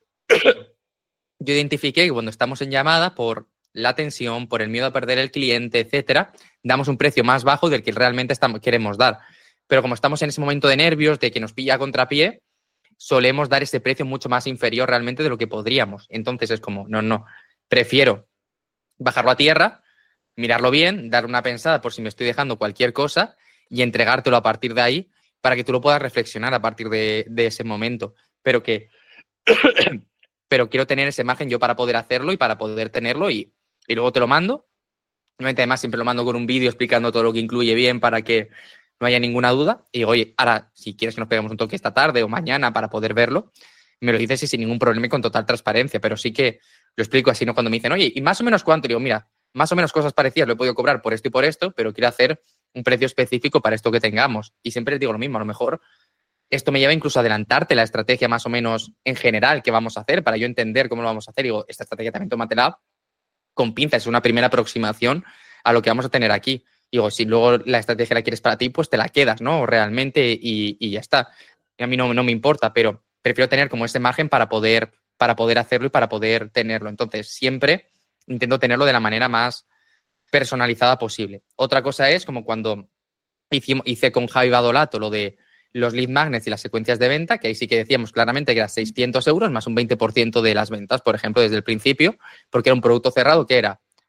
yo identifiqué que cuando estamos en llamada, por la tensión, por el miedo a perder el cliente, etcétera, damos un precio más bajo del que realmente estamos, queremos dar. Pero como estamos en ese momento de nervios, de que nos pilla a contrapié, solemos dar ese precio mucho más inferior realmente de lo que podríamos. Entonces es como, no, no, prefiero bajarlo a tierra, mirarlo bien, dar una pensada por si me estoy dejando cualquier cosa y entregártelo a partir de ahí para que tú lo puedas reflexionar a partir de, de ese momento. Pero que pero quiero tener esa imagen yo para poder hacerlo y para poder tenerlo y, y luego te lo mando. Normalmente además siempre lo mando con un vídeo explicando todo lo que incluye bien para que no haya ninguna duda. Y digo, oye, ahora si quieres que nos peguemos un toque esta tarde o mañana para poder verlo, me lo dices y sin ningún problema y con total transparencia, pero sí que lo explico así, ¿no? Cuando me dicen, oye, ¿y más o menos cuánto? Y digo, mira, más o menos cosas parecidas lo he podido cobrar por esto y por esto, pero quiero hacer un precio específico para esto que tengamos. Y siempre les digo lo mismo, a lo mejor esto me lleva incluso a adelantarte la estrategia más o menos en general que vamos a hacer para yo entender cómo lo vamos a hacer. Y digo, esta estrategia también tómatela con pinzas, es una primera aproximación a lo que vamos a tener aquí. Digo, si luego la estrategia la quieres para ti, pues te la quedas, ¿no? Realmente y, y ya está. Y a mí no, no me importa, pero prefiero tener como ese margen para poder, para poder hacerlo y para poder tenerlo. Entonces, siempre intento tenerlo de la manera más personalizada posible. Otra cosa es como cuando hice, hice con Javi Badolato lo de los lead magnets y las secuencias de venta, que ahí sí que decíamos claramente que era seiscientos euros más un veinte por ciento de las ventas, por ejemplo, desde el principio, porque era un producto cerrado que era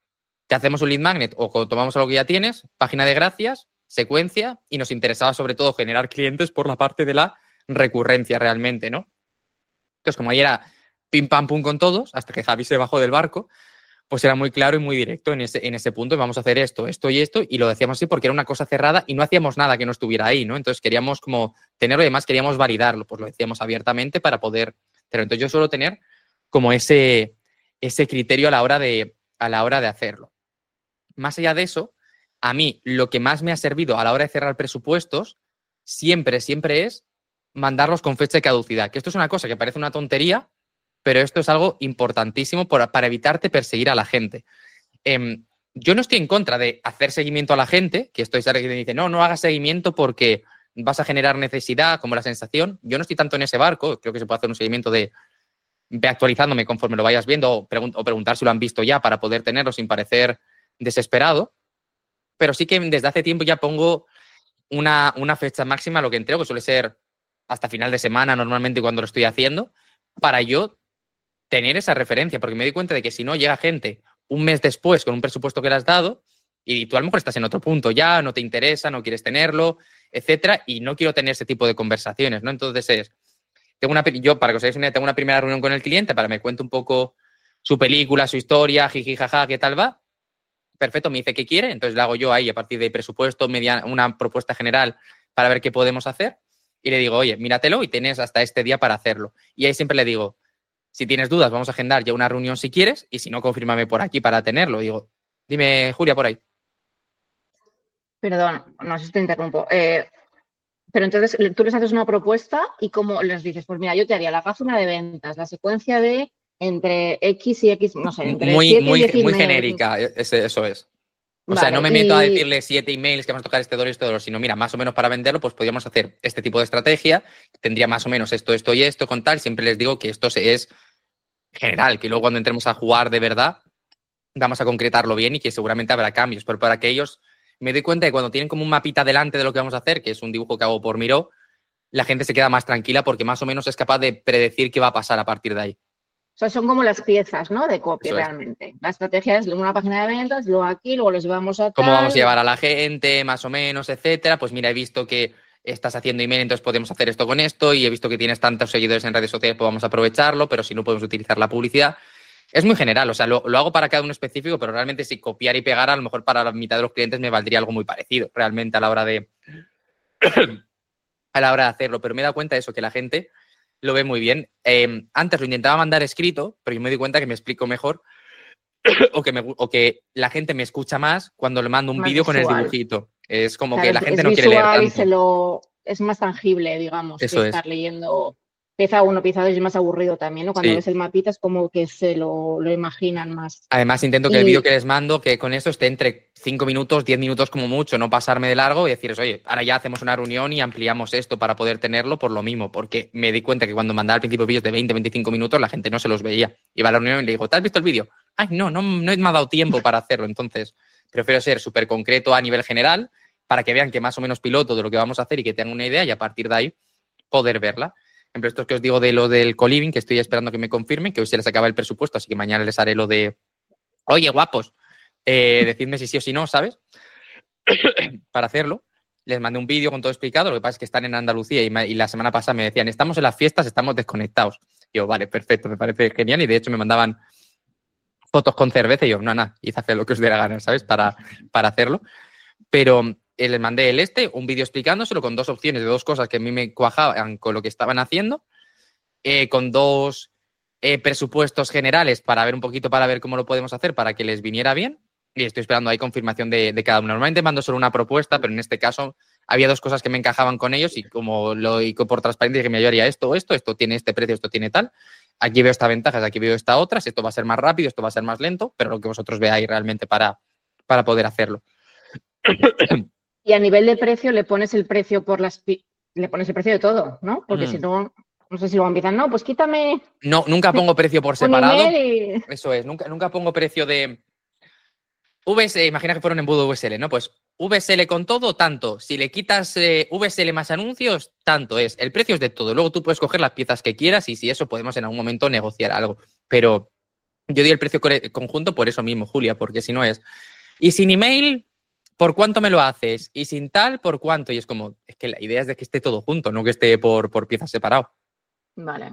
te hacemos un lead magnet o tomamos algo que ya tienes, página de gracias, secuencia, y nos interesaba sobre todo generar clientes por la parte de la recurrencia realmente, ¿no? Entonces, como ahí era pim pam pum con todos, hasta que Javi se bajó del barco, pues era muy claro y muy directo en ese, en ese punto, y vamos a hacer esto, esto y esto, y lo decíamos así porque era una cosa cerrada y no hacíamos nada que no estuviera ahí, ¿no? Entonces queríamos como tenerlo y además queríamos validarlo, pues lo decíamos abiertamente para poder tenerlo. Entonces yo suelo tener como ese, ese criterio a la hora de, a la hora de hacerlo. Más allá de eso, a mí lo que más me ha servido a la hora de cerrar presupuestos siempre, siempre es mandarlos con fecha de caducidad, que esto es una cosa que parece una tontería, pero esto es algo importantísimo para, para evitarte perseguir a la gente. Eh, yo no estoy en contra de hacer seguimiento a la gente, que estoy que dice, no, no hagas seguimiento porque vas a generar necesidad, como la sensación. Yo no estoy tanto en ese barco, creo que se puede hacer un seguimiento de ve actualizándome conforme lo vayas viendo o, pregun o preguntar si lo han visto ya para poder tenerlo sin parecer desesperado. Pero sí que desde hace tiempo ya pongo una, una fecha máxima a lo que entrego, que suele ser hasta final de semana normalmente cuando lo estoy haciendo, para yo tener esa referencia, porque me doy cuenta de que si no llega gente un mes después con un presupuesto que le has dado y tú a lo mejor estás en otro punto ya, no te interesa, no quieres tenerlo, etcétera, y no quiero tener ese tipo de conversaciones, ¿no? Entonces es, tengo una, yo para que os hagáis una idea, tengo una primera reunión con el cliente para que me cuente un poco su película, su historia, jiji, jaja, qué tal va. Perfecto, me dice qué quiere, entonces le hago yo ahí a partir de presupuesto, media, una propuesta general para ver qué podemos hacer y le digo, oye, míratelo y tienes hasta este día para hacerlo. Y ahí siempre le digo, si tienes dudas, vamos a agendar ya una reunión si quieres y si no, confírmame por aquí para tenerlo. Digo, dime, Julia, por ahí. Perdón, no sé si te interrumpo. Eh, pero entonces tú les haces una propuesta y ¿cómo les dices? Pues mira, yo te haría la página de ventas, la secuencia de entre X y X, no sé, entre muy, siete muy, y diez muy emails. genérica, ese, eso es. O Vale, sea, no me meto y... a decirle siete emails que vamos a tocar este dolor y este dolor, sino mira, más o menos para venderlo, pues podríamos hacer este tipo de estrategia, tendría más o menos esto, esto y esto con tal. Siempre les digo que esto es general, que luego cuando entremos a jugar de verdad, vamos a concretarlo bien y que seguramente habrá cambios, pero para que ellos me doy cuenta de que cuando tienen como un mapita delante de lo que vamos a hacer, que es un dibujo que hago por Miro, la gente se queda más tranquila porque más o menos es capaz de predecir qué va a pasar a partir de ahí. O sea, son como las piezas, ¿no? De copy, Eso es. realmente. La estrategia es una página de ventas, luego aquí, luego los llevamos a tal... ¿Cómo vamos a llevar a la gente, más o menos, etcétera? Pues mira, he visto que estás haciendo email, entonces podemos hacer esto con esto, y he visto que tienes tantos seguidores en redes sociales, pues vamos a aprovecharlo, pero si no podemos utilizar la publicidad. Es muy general, o sea, lo, lo hago para cada uno específico, pero realmente si copiar y pegar, a lo mejor para la mitad de los clientes me valdría algo muy parecido, realmente a la hora de a la hora de hacerlo. Pero me he dado cuenta de eso, que la gente lo ve muy bien. Eh, antes lo intentaba mandar escrito, pero yo me di cuenta que me explico mejor o, que me, o que la gente me escucha más cuando le mando un vídeo con el dibujito. Es como claro, que la es, gente es no quiere leer tanto. Y se lo, es más tangible, digamos, eso que es. estar leyendo pieza uno, pieza dos, y es más aburrido también, ¿no? Cuando sí. ves el mapita es como que se lo, lo imaginan más. Además, intento que y... el vídeo que les mando, que con esto esté entre cinco minutos, diez minutos como mucho, no pasarme de largo y deciros, oye, ahora ya hacemos una reunión y ampliamos esto para poder tenerlo por lo mismo, porque me di cuenta que cuando mandaba al principio vídeos de veinte, veinticinco minutos, la gente no se los veía. Iba a la reunión y le digo, ¿te has visto el vídeo? Ay, no, no, no me ha dado tiempo para hacerlo. Entonces, prefiero ser súper concreto a nivel general para que vean que más o menos piloto de lo que vamos a hacer y que tengan una idea y a partir de ahí poder verla. Por ejemplo, esto que os digo de lo del co-living, que estoy esperando que me confirmen, que hoy se les acaba el presupuesto, así que mañana les haré lo de, oye, guapos, eh, decidme si sí o si no, ¿sabes? Para hacerlo. Les mandé un vídeo con todo explicado, lo que pasa es que están en Andalucía y, me, y la semana pasada me decían, estamos en las fiestas, estamos desconectados. Y yo, vale, perfecto, me parece genial, y de hecho me mandaban fotos con cerveza y yo, no, nada, hice hacer lo que os diera ganas, ¿sabes? Para, para hacerlo. Pero eh, les mandé el este, un vídeo explicándoselo con dos opciones de dos cosas que a mí me cuajaban con lo que estaban haciendo, eh, con dos eh, presupuestos generales para ver un poquito, para ver cómo lo podemos hacer para que les viniera bien, y estoy esperando ahí confirmación de, de cada uno. Normalmente mando solo una propuesta, pero en este caso había dos cosas que me encajaban con ellos y como lo y por transparencia que me haría esto o esto, esto tiene este precio, esto tiene tal, aquí veo esta ventaja, aquí veo esta otra, esto va a ser más rápido, esto va a ser más lento, pero lo que vosotros veáis realmente para, para poder hacerlo. Y a nivel de precio le pones el precio por las le pones el precio de todo, ¿no? Porque mm. si no, no sé si luego empiezan, no, pues quítame. No, nunca pongo precio por separado. Y... Eso es, nunca, nunca pongo precio de V S L, imagina que fuera un embudo V S L, ¿no? Pues V S L con todo, tanto. Si le quitas eh, V S L más anuncios, tanto es. El precio es de todo. Luego tú puedes coger las piezas que quieras y si eso podemos en algún momento negociar algo. Pero Yo di el precio conjunto por eso mismo, Julia, porque si no es... Y sin email, ¿por cuánto me lo haces? Y sin tal, ¿por cuánto? Y es como, es que la idea es de que esté todo junto, no que esté por, por piezas separado. Vale.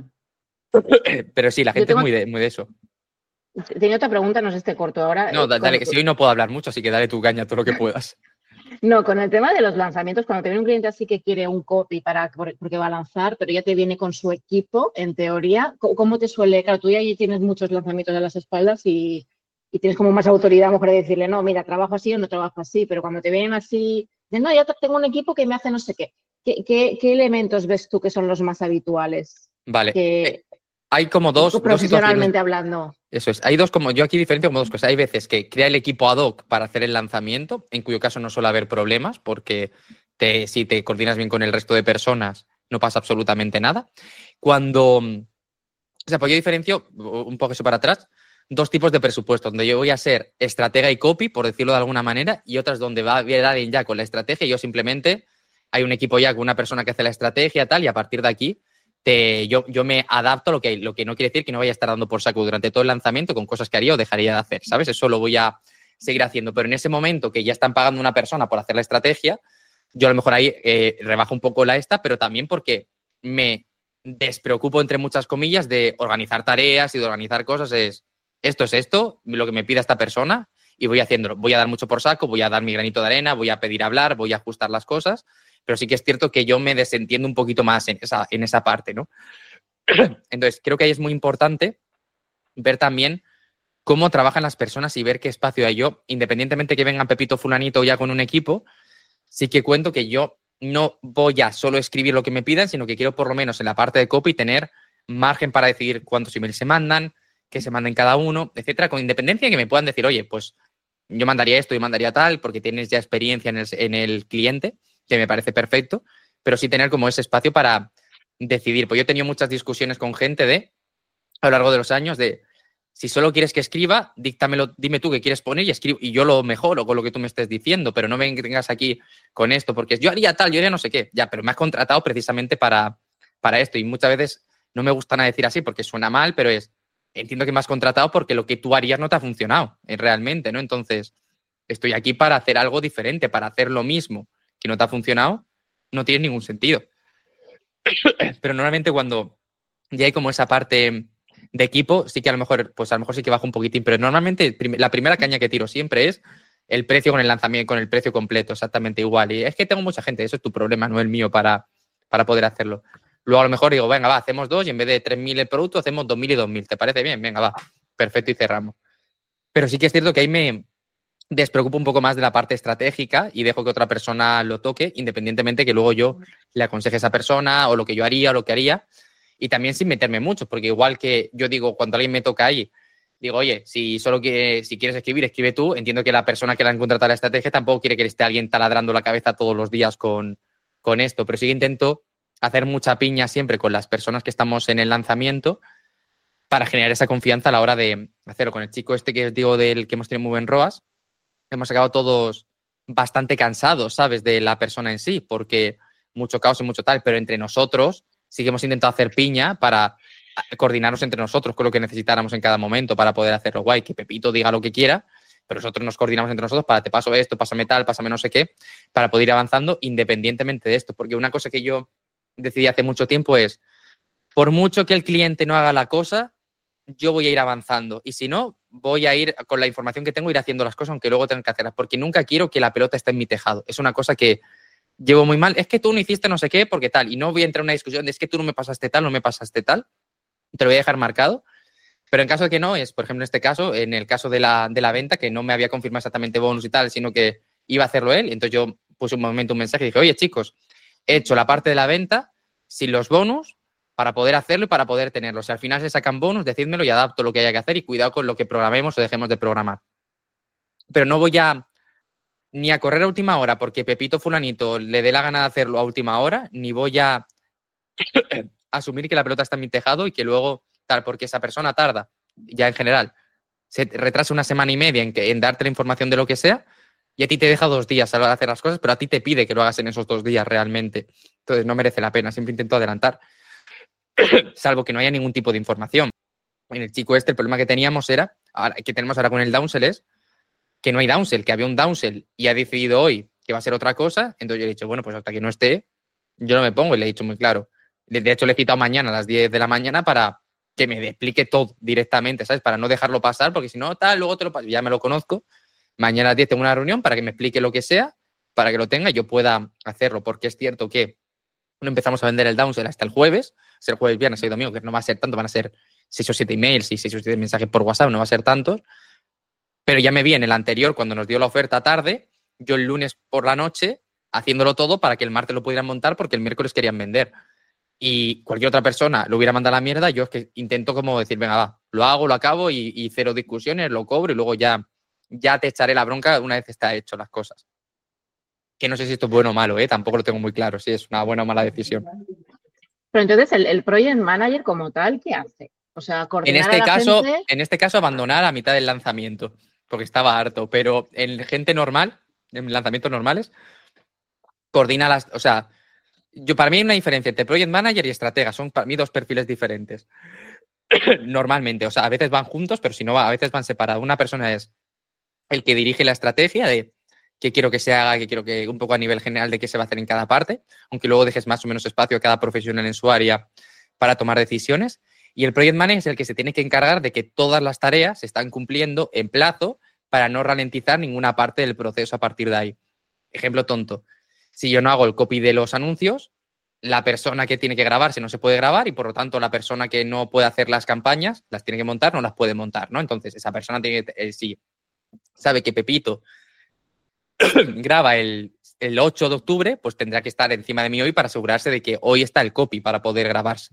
Pero sí, la gente tengo... es muy de, muy de eso. Tenía otra pregunta, no sé si te corto ahora. No, dale, dale, que si hoy no puedo hablar mucho, así que dale tu caña todo lo que puedas. No, con el tema de los lanzamientos, cuando te viene un cliente así que quiere un copy para, porque va a lanzar, pero ya te viene con su equipo, en teoría, ¿cómo te suele? Claro, tú ya tienes muchos lanzamientos a las espaldas y, y tienes como más autoridad a lo mejor de decirle, no, mira, trabajo así o no trabajo así, pero cuando te vienen así, de, no, ya tengo un equipo que me hace no sé qué. ¿Qué, qué, qué elementos ves tú que son los más habituales? Vale. Que, hay como dos... Profesionalmente dos hablando. Eso es. Hay dos como... Yo aquí diferencio como dos cosas. Hay veces que crea el equipo ad hoc para hacer el lanzamiento, en cuyo caso no suele haber problemas, porque te, si te coordinas bien con el resto de personas, no pasa absolutamente nada. Cuando... O sea, pues yo diferencio, un poco eso para atrás, dos tipos de presupuestos, donde yo voy a ser estratega y copy, por decirlo de alguna manera, y otras donde va a haber alguien ya con la estrategia y yo simplemente... Hay un equipo ya con una persona que hace la estrategia tal, y a partir de aquí... Te, yo, yo me adapto a lo que, lo que no quiere decir que no vaya a estar dando por saco durante todo el lanzamiento con cosas que haría o dejaría de hacer, ¿sabes? Eso lo voy a seguir haciendo. Pero en ese momento que ya están pagando a una persona por hacer la estrategia, yo a lo mejor ahí eh, rebajo un poco la esta, pero también porque me despreocupo, entre muchas comillas, de organizar tareas y de organizar cosas. Es esto es esto, lo que me pida esta persona y voy haciéndolo. Voy a dar mucho por saco, voy a dar mi granito de arena, voy a pedir hablar, voy a ajustar las cosas. Pero sí que es cierto que yo me desentiendo un poquito más en esa, en esa parte, ¿no? Entonces, creo que ahí es muy importante ver también cómo trabajan las personas y ver qué espacio hay. Yo, independientemente que vengan Pepito Fulanito ya con un equipo, sí que cuento que yo no voy a solo escribir lo que me pidan, sino que quiero por lo menos en la parte de copy tener margen para decidir cuántos emails se mandan, qué se manden cada uno, etcétera, con independencia de que me puedan decir, oye, pues yo mandaría esto y mandaría tal, porque tienes ya experiencia en el, en el cliente, que me parece perfecto, pero sí tener como ese espacio para decidir. Pues yo he tenido muchas discusiones con gente de, a lo largo de los años, de si solo quieres que escriba, díctamelo, dime tú qué quieres poner y escribo, y yo lo mejoro con lo que tú me estés diciendo, pero no vengas aquí con esto, porque yo haría tal, yo haría no sé qué. Ya, pero me has contratado precisamente para, para esto, y muchas veces no me gusta nada decir así porque suena mal, pero es, entiendo que me has contratado porque lo que tú harías no te ha funcionado eh, realmente, ¿no? Entonces, estoy aquí para hacer algo diferente, para hacer lo mismo que no te ha funcionado, no tiene ningún sentido. Pero normalmente cuando ya hay como esa parte de equipo, sí que a lo mejor, pues a lo mejor sí que bajo un poquitín, pero normalmente la primera caña que tiro siempre es el precio con el lanzamiento, con el precio completo, exactamente igual. Y es que tengo mucha gente, eso es tu problema, no el mío, para, para poder hacerlo. Luego a lo mejor digo, venga, va, hacemos dos y en vez de tres mil el producto, hacemos dos mil y dos mil. ¿Te parece bien? Venga, va, perfecto y cerramos. Pero sí que es cierto que ahí me despreocupo un poco más de la parte estratégica y dejo que otra persona lo toque, independientemente que luego yo le aconseje a esa persona o lo que yo haría o lo que haría. Y también sin meterme mucho, porque igual que yo digo, cuando alguien me toca ahí, digo, oye, si solo quiere, si quieres escribir, escribe tú. Entiendo que la persona que le han contratado la estrategia tampoco quiere que le esté alguien taladrando la cabeza todos los días con, con esto, pero sí que intento hacer mucha piña siempre con las personas que estamos en el lanzamiento para generar esa confianza a la hora de hacerlo. Con el chico este que os digo del que hemos tenido muy buen R O A S, hemos acabado todos bastante cansados, ¿sabes?, de la persona en sí, porque mucho caos y mucho tal, pero entre nosotros sí que hemos intentado hacer piña para coordinarnos entre nosotros con lo que necesitáramos en cada momento para poder hacerlo guay, que Pepito diga lo que quiera, pero nosotros nos coordinamos entre nosotros para te paso esto, pásame tal, pásame no sé qué, para poder ir avanzando independientemente de esto. Porque una cosa que yo decidí hace mucho tiempo es, por mucho que el cliente no haga la cosa, yo voy a ir avanzando. Y si no, voy a ir, con la información que tengo, ir haciendo las cosas, aunque luego tenga que hacerlas, porque nunca quiero que la pelota esté en mi tejado. Es una cosa que llevo muy mal. Es que tú no hiciste no sé qué, porque tal. Y no voy a entrar en una discusión de es que tú no me pasaste tal, no me pasaste tal. Te lo voy a dejar marcado. Pero en caso de que no, es, por ejemplo, en este caso, en el caso de la, de la venta, que no me había confirmado exactamente bonus y tal, sino que iba a hacerlo él. Entonces yo puse un momento un mensaje y dije, oye, chicos, he hecho la parte de la venta sin los bonus para poder hacerlo y para poder tenerlo. Si al final se sacan bonus, decídmelo y adapto lo que haya que hacer y cuidado con lo que programemos o dejemos de programar. Pero no voy a ni a correr a última hora porque Pepito Fulanito le dé la gana de hacerlo a última hora, ni voy a asumir que la pelota está en mi tejado y que luego tal, porque esa persona tarda, ya en general, se retrasa una semana y media en, que, en darte la información de lo que sea y a ti te deja dos días a hacer las cosas, pero a ti te pide que lo hagas en esos dos días realmente. Entonces no merece la pena, siempre intento adelantar, salvo que no haya ningún tipo de información. En el chico este, el problema que teníamos era, ahora, que tenemos ahora con el downsell es que no hay downsell, que había un downsell y ha decidido hoy que va a ser otra cosa. Entonces yo le he dicho, bueno, pues hasta que no esté, yo no me pongo, y le he dicho muy claro. De hecho, le he citado mañana a las diez de la mañana para que me explique todo directamente, ¿sabes? Para no dejarlo pasar, porque si no, tal, luego te lo paso. Ya me lo conozco. Mañana a las diez tengo una reunión para que me explique lo que sea, para que lo tenga y yo pueda hacerlo, porque es cierto que no empezamos a vender el downsell hasta el jueves, es el jueves, viernes y domingo, que no va a ser tanto, van a ser seis o siete emails y seis o siete mensajes por WhatsApp, no va a ser tantos, pero ya me vi en el anterior, cuando nos dio la oferta tarde, yo el lunes por la noche, haciéndolo todo para que el martes lo pudieran montar, porque el miércoles querían vender. Y cualquier otra persona lo hubiera mandado a la mierda, yo es que intento como decir, venga, va, lo hago, lo acabo y, y cero discusiones, lo cobro y luego ya, ya te echaré la bronca una vez está hecho las cosas. Que no sé si esto es bueno o malo, ¿eh? Tampoco lo tengo muy claro, si es una buena o mala decisión. Pero entonces, el, el project manager como tal, ¿qué hace? O sea, coordinar En este, a la caso, gente... en este caso, abandonar a mitad del lanzamiento, porque estaba harto, pero en gente normal, en lanzamientos normales, coordina las... O sea, yo, para mí hay una diferencia entre project manager y estratega, son para mí dos perfiles diferentes. Normalmente, o sea, a veces van juntos, pero si no, a veces van separados. Una persona es el que dirige la estrategia de qué quiero que se haga, qué quiero que, un poco a nivel general de qué se va a hacer en cada parte, aunque luego dejes más o menos espacio a cada profesional en su área para tomar decisiones. Y el project manager es el que se tiene que encargar de que todas las tareas se están cumpliendo en plazo para no ralentizar ninguna parte del proceso a partir de ahí. Ejemplo tonto. Si yo no hago el copy de los anuncios, la persona que tiene que grabarse no se puede grabar y, por lo tanto, la persona que no puede hacer las campañas, las tiene que montar, no las puede montar, ¿no? Entonces, esa persona tiene que, eh, si sabe que Pepito graba el, el ocho de octubre, pues tendrá que estar encima de mí hoy para asegurarse de que hoy está el copy para poder grabarse.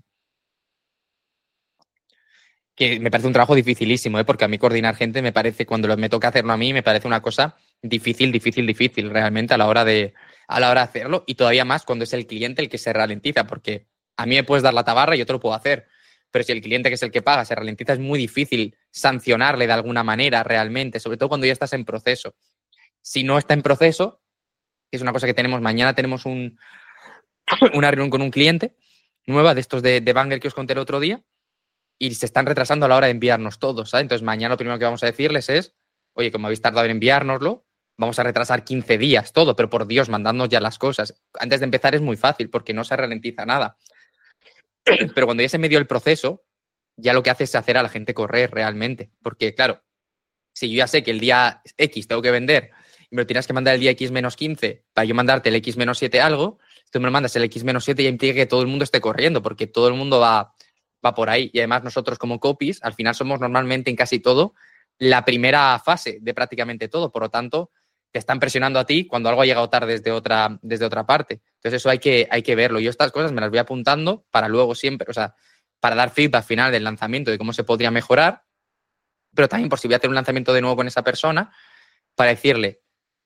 Que me parece un trabajo dificilísimo, ¿eh? Porque a mí coordinar gente me parece, cuando me toca hacerlo a mí, me parece una cosa difícil, difícil, difícil realmente a la hora de, a la hora de hacerlo, y todavía más cuando es el cliente el que se ralentiza, porque a mí me puedes dar la tabarra y yo te lo puedo hacer, pero si el cliente, que es el que paga, se ralentiza, es muy difícil sancionarle de alguna manera realmente, sobre todo cuando ya estás en proceso. Si no está en proceso, que es una cosa que tenemos, mañana tenemos un, una reunión con un cliente nueva de estos de, de Banger que os conté el otro día, y se están retrasando a la hora de enviarnos todos, ¿sabes? Entonces, mañana lo primero que vamos a decirles es, oye, como habéis tardado en enviárnoslo, vamos a retrasar quince días todo, pero por Dios, mandadnos ya las cosas. Antes de empezar es muy fácil porque no se ralentiza nada. Pero cuando ya se me dio el proceso, ya lo que hace es hacer a la gente correr realmente. Porque, claro, si yo ya sé que el día X tengo que vender y me lo tienes que mandar el día X menos quince para yo mandarte el X menos siete algo, tú me lo mandas el X menos siete y implica que todo el mundo esté corriendo, porque todo el mundo va... va por ahí. Y además nosotros como copies, al final somos normalmente en casi todo la primera fase de prácticamente todo. Por lo tanto, te están presionando a ti cuando algo ha llegado tarde desde otra, desde otra parte. Entonces eso hay que, hay que verlo. Yo estas cosas me las voy apuntando para luego siempre, o sea, para dar feedback final del lanzamiento de cómo se podría mejorar, pero también por si voy a hacer un lanzamiento de nuevo con esa persona, para decirle,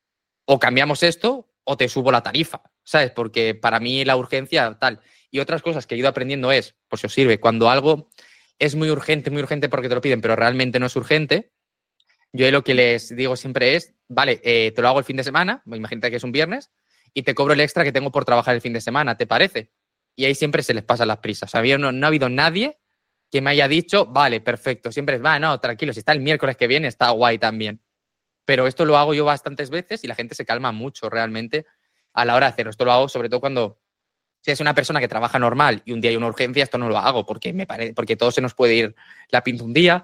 o cambiamos esto o te subo la tarifa, ¿sabes? Porque para mí la urgencia tal... Y otras cosas que he ido aprendiendo es, por si os sirve, cuando algo es muy urgente, muy urgente porque te lo piden, pero realmente no es urgente, yo lo que les digo siempre es, vale, eh, te lo hago el fin de semana, imagínate que es un viernes, y te cobro el extra que tengo por trabajar el fin de semana, ¿te parece? Y ahí siempre se les pasan las prisas. O sea, no, no ha habido nadie que me haya dicho, vale, perfecto, siempre es, va, no, tranquilo, si está el miércoles que viene, está guay también. Pero esto lo hago yo bastantes veces y la gente se calma mucho realmente a la hora de hacerlo. Esto lo hago sobre todo cuando... Si es una persona que trabaja normal y un día hay una urgencia, esto no lo hago porque me parece, porque todo se nos puede ir la pinta un día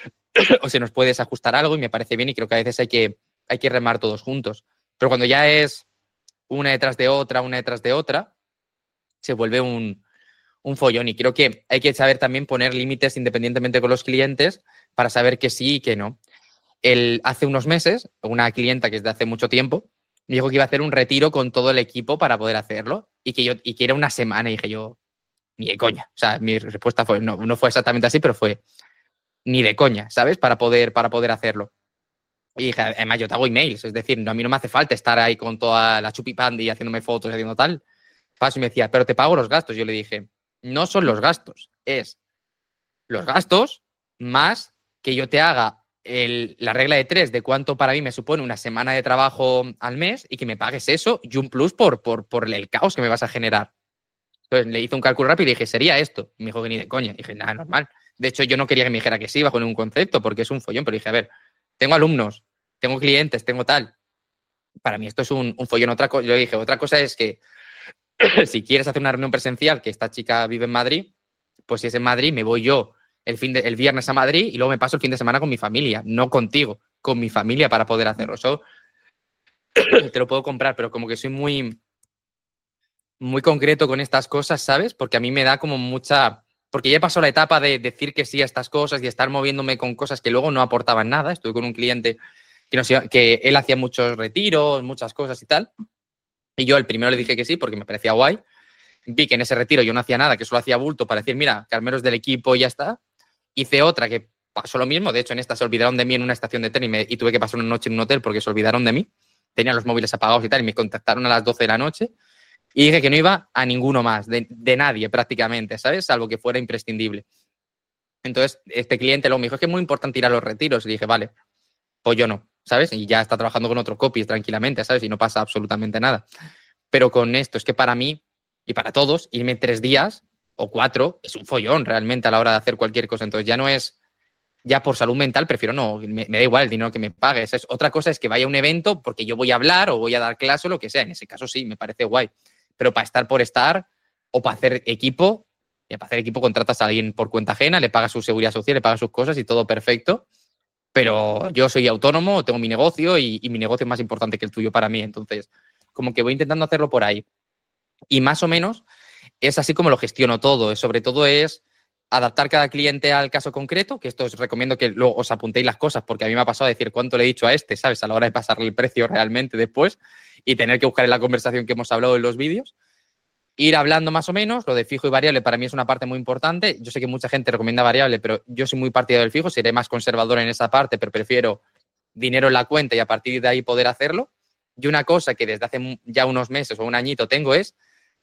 o se nos puede desajustar algo y me parece bien y creo que a veces hay que, hay que remar todos juntos. Pero cuando ya es una detrás de otra, una detrás de otra, se vuelve un, un follón. Y creo que hay que saber también poner límites independientemente con los clientes para saber que sí y que no. El, hace unos meses, una clienta que es de hace mucho tiempo, me dijo que iba a hacer un retiro con todo el equipo para poder hacerlo y que, yo, y que era una semana. Y dije yo, ni de coña. O sea, mi respuesta fue, no, no fue exactamente así, pero fue ni de coña, ¿sabes? Para poder, para poder hacerlo. Y dije, además yo te hago emails, es decir, a mí no me hace falta estar ahí con toda la chupipandi haciéndome fotos y haciendo tal. Paso y me decía, pero te pago los gastos. Yo le dije, no son los gastos, es los gastos más que yo te haga el, la regla de tres de cuánto para mí me supone una semana de trabajo al mes y que me pagues eso y un plus por, por, por el caos que me vas a generar. Entonces le hice un cálculo rápido y dije, sería esto. Y me dijo que ni de coña. Y dije, nada, normal. De hecho, yo no quería que me dijera que sí bajo ningún concepto, porque es un follón, pero dije, a ver, tengo alumnos, tengo clientes, tengo tal. Para mí esto es un, un follón. Otra cosa, yo dije, otra cosa es que si quieres hacer una reunión presencial, que esta chica vive en Madrid, pues si es en Madrid, me voy yo el, fin de, el viernes a Madrid y luego me paso el fin de semana con mi familia, no contigo, con mi familia para poder hacerlo. Eso te lo puedo comprar, pero como que soy muy, muy concreto con estas cosas, ¿sabes? Porque a mí me da como mucha... Porque ya he pasado la etapa de decir que sí a estas cosas y estar moviéndome con cosas que luego no aportaban nada. Estuve con un cliente que, nos iba, que él hacía muchos retiros, muchas cosas y tal. Y yo el primero le dije que sí porque me parecía guay. Vi que en ese retiro yo no hacía nada, que solo hacía bulto para decir, mira, Carmeros del equipo y ya está. Hice otra que pasó lo mismo. De hecho, en esta se olvidaron de mí en una estación de tren y, me, y tuve que pasar una noche en un hotel porque se olvidaron de mí. Tenían los móviles apagados y tal y me contactaron a las doce de la noche. Y dije que no iba a ninguno más, de, de nadie prácticamente, ¿sabes? Salvo que fuera imprescindible. Entonces, este cliente luego me dijo, es que es muy importante ir a los retiros. Y dije, vale, pues yo no, ¿sabes? Y ya está trabajando con otro copy tranquilamente, ¿sabes? Y no pasa absolutamente nada. Pero con esto, es que para mí y para todos, irme tres días o cuatro es un follón realmente a la hora de hacer cualquier cosa. Entonces ya no es, ya por salud mental, prefiero no, me, me da igual el dinero que me pagues. Es, otra cosa es que vaya a un evento porque yo voy a hablar o voy a dar clase o lo que sea. En ese caso sí, me parece guay. Pero para estar por estar o para hacer equipo, y para hacer equipo contratas a alguien por cuenta ajena, le pagas su seguridad social, le pagas sus cosas y todo perfecto. Pero yo soy autónomo, tengo mi negocio y, y mi negocio es más importante que el tuyo para mí. Entonces, como que voy intentando hacerlo por ahí. Y más o menos es así como lo gestiono todo. Sobre todo es adaptar cada cliente al caso concreto, que esto os recomiendo que luego os apuntéis las cosas, porque a mí me ha pasado a decir cuánto le he dicho a este, ¿sabes? A la hora de pasarle el precio realmente después y tener que buscar en la conversación que hemos hablado en los vídeos. Ir hablando más o menos, lo de fijo y variable para mí es una parte muy importante. Yo sé que mucha gente recomienda variable, pero yo soy muy partidario del fijo, seré más conservador en esa parte, pero prefiero dinero en la cuenta y a partir de ahí poder hacerlo. Y una cosa que desde hace ya unos meses o un añito tengo es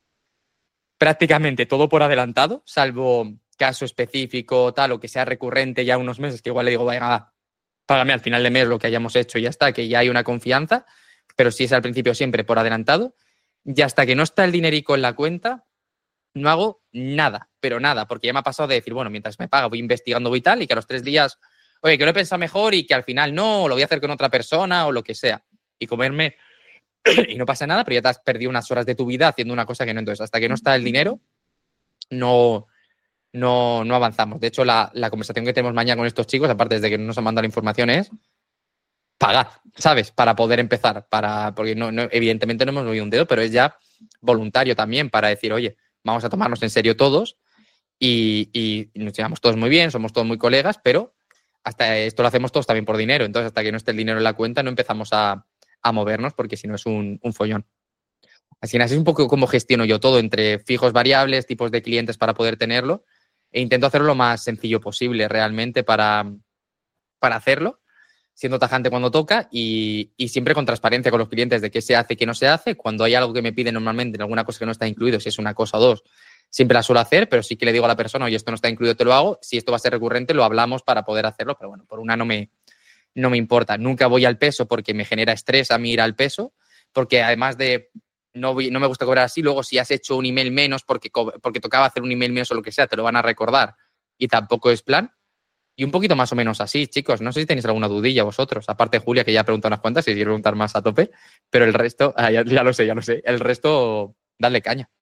prácticamente todo por adelantado, salvo caso específico tal o que sea recurrente ya unos meses, que igual le digo, venga, págame al final de mes lo que hayamos hecho y ya está, que ya hay una confianza, pero si es al principio siempre por adelantado. Y hasta que no está el dinerico en la cuenta, no hago nada, pero nada, porque ya me ha pasado de decir, bueno, mientras me paga voy investigando y tal, y que a los tres días, oye, que lo he pensado mejor y que al final no, lo voy a hacer con otra persona o lo que sea. Y comerme, y no pasa nada, pero ya te has perdido unas horas de tu vida haciendo una cosa que no. Entonces, hasta que no está el dinero, no, no, no avanzamos. De hecho, la, la conversación que tenemos mañana con estos chicos, aparte de que no nos han mandado la información, es pagad, ¿sabes? Para poder empezar, para porque no, no, evidentemente no hemos movido un dedo, pero es ya voluntario también para decir, oye, vamos a tomarnos en serio todos y, y nos llevamos todos muy bien, somos todos muy colegas, pero hasta esto lo hacemos todos también por dinero. Entonces, hasta que no esté el dinero en la cuenta, no empezamos a, a movernos porque si no es un, un follón. Así que así es un poco cómo gestiono yo todo entre fijos, variables, tipos de clientes para poder tenerlo e intento hacerlo lo más sencillo posible realmente para, para hacerlo, siendo tajante cuando toca y, y siempre con transparencia con los clientes de qué se hace y qué no se hace. Cuando hay algo que me piden normalmente en alguna cosa que no está incluido, si es una cosa o dos, siempre la suelo hacer, pero sí que le digo a la persona, oye, esto no está incluido, te lo hago. Si esto va a ser recurrente, lo hablamos para poder hacerlo, pero bueno, por una no me, no me importa. Nunca voy al peso porque me genera estrés a mí ir al peso, porque además de no, voy, no me gusta cobrar así, luego si has hecho un email menos porque, porque tocaba hacer un email menos o lo que sea, te lo van a recordar y tampoco es plan. Y un poquito más o menos así, chicos. No sé si tenéis alguna dudilla vosotros. Aparte de Julia, que ya ha preguntado unas cuantas, y quiero preguntar más a tope. Pero el resto, ah, ya, ya lo sé, ya lo sé. El resto, dale caña.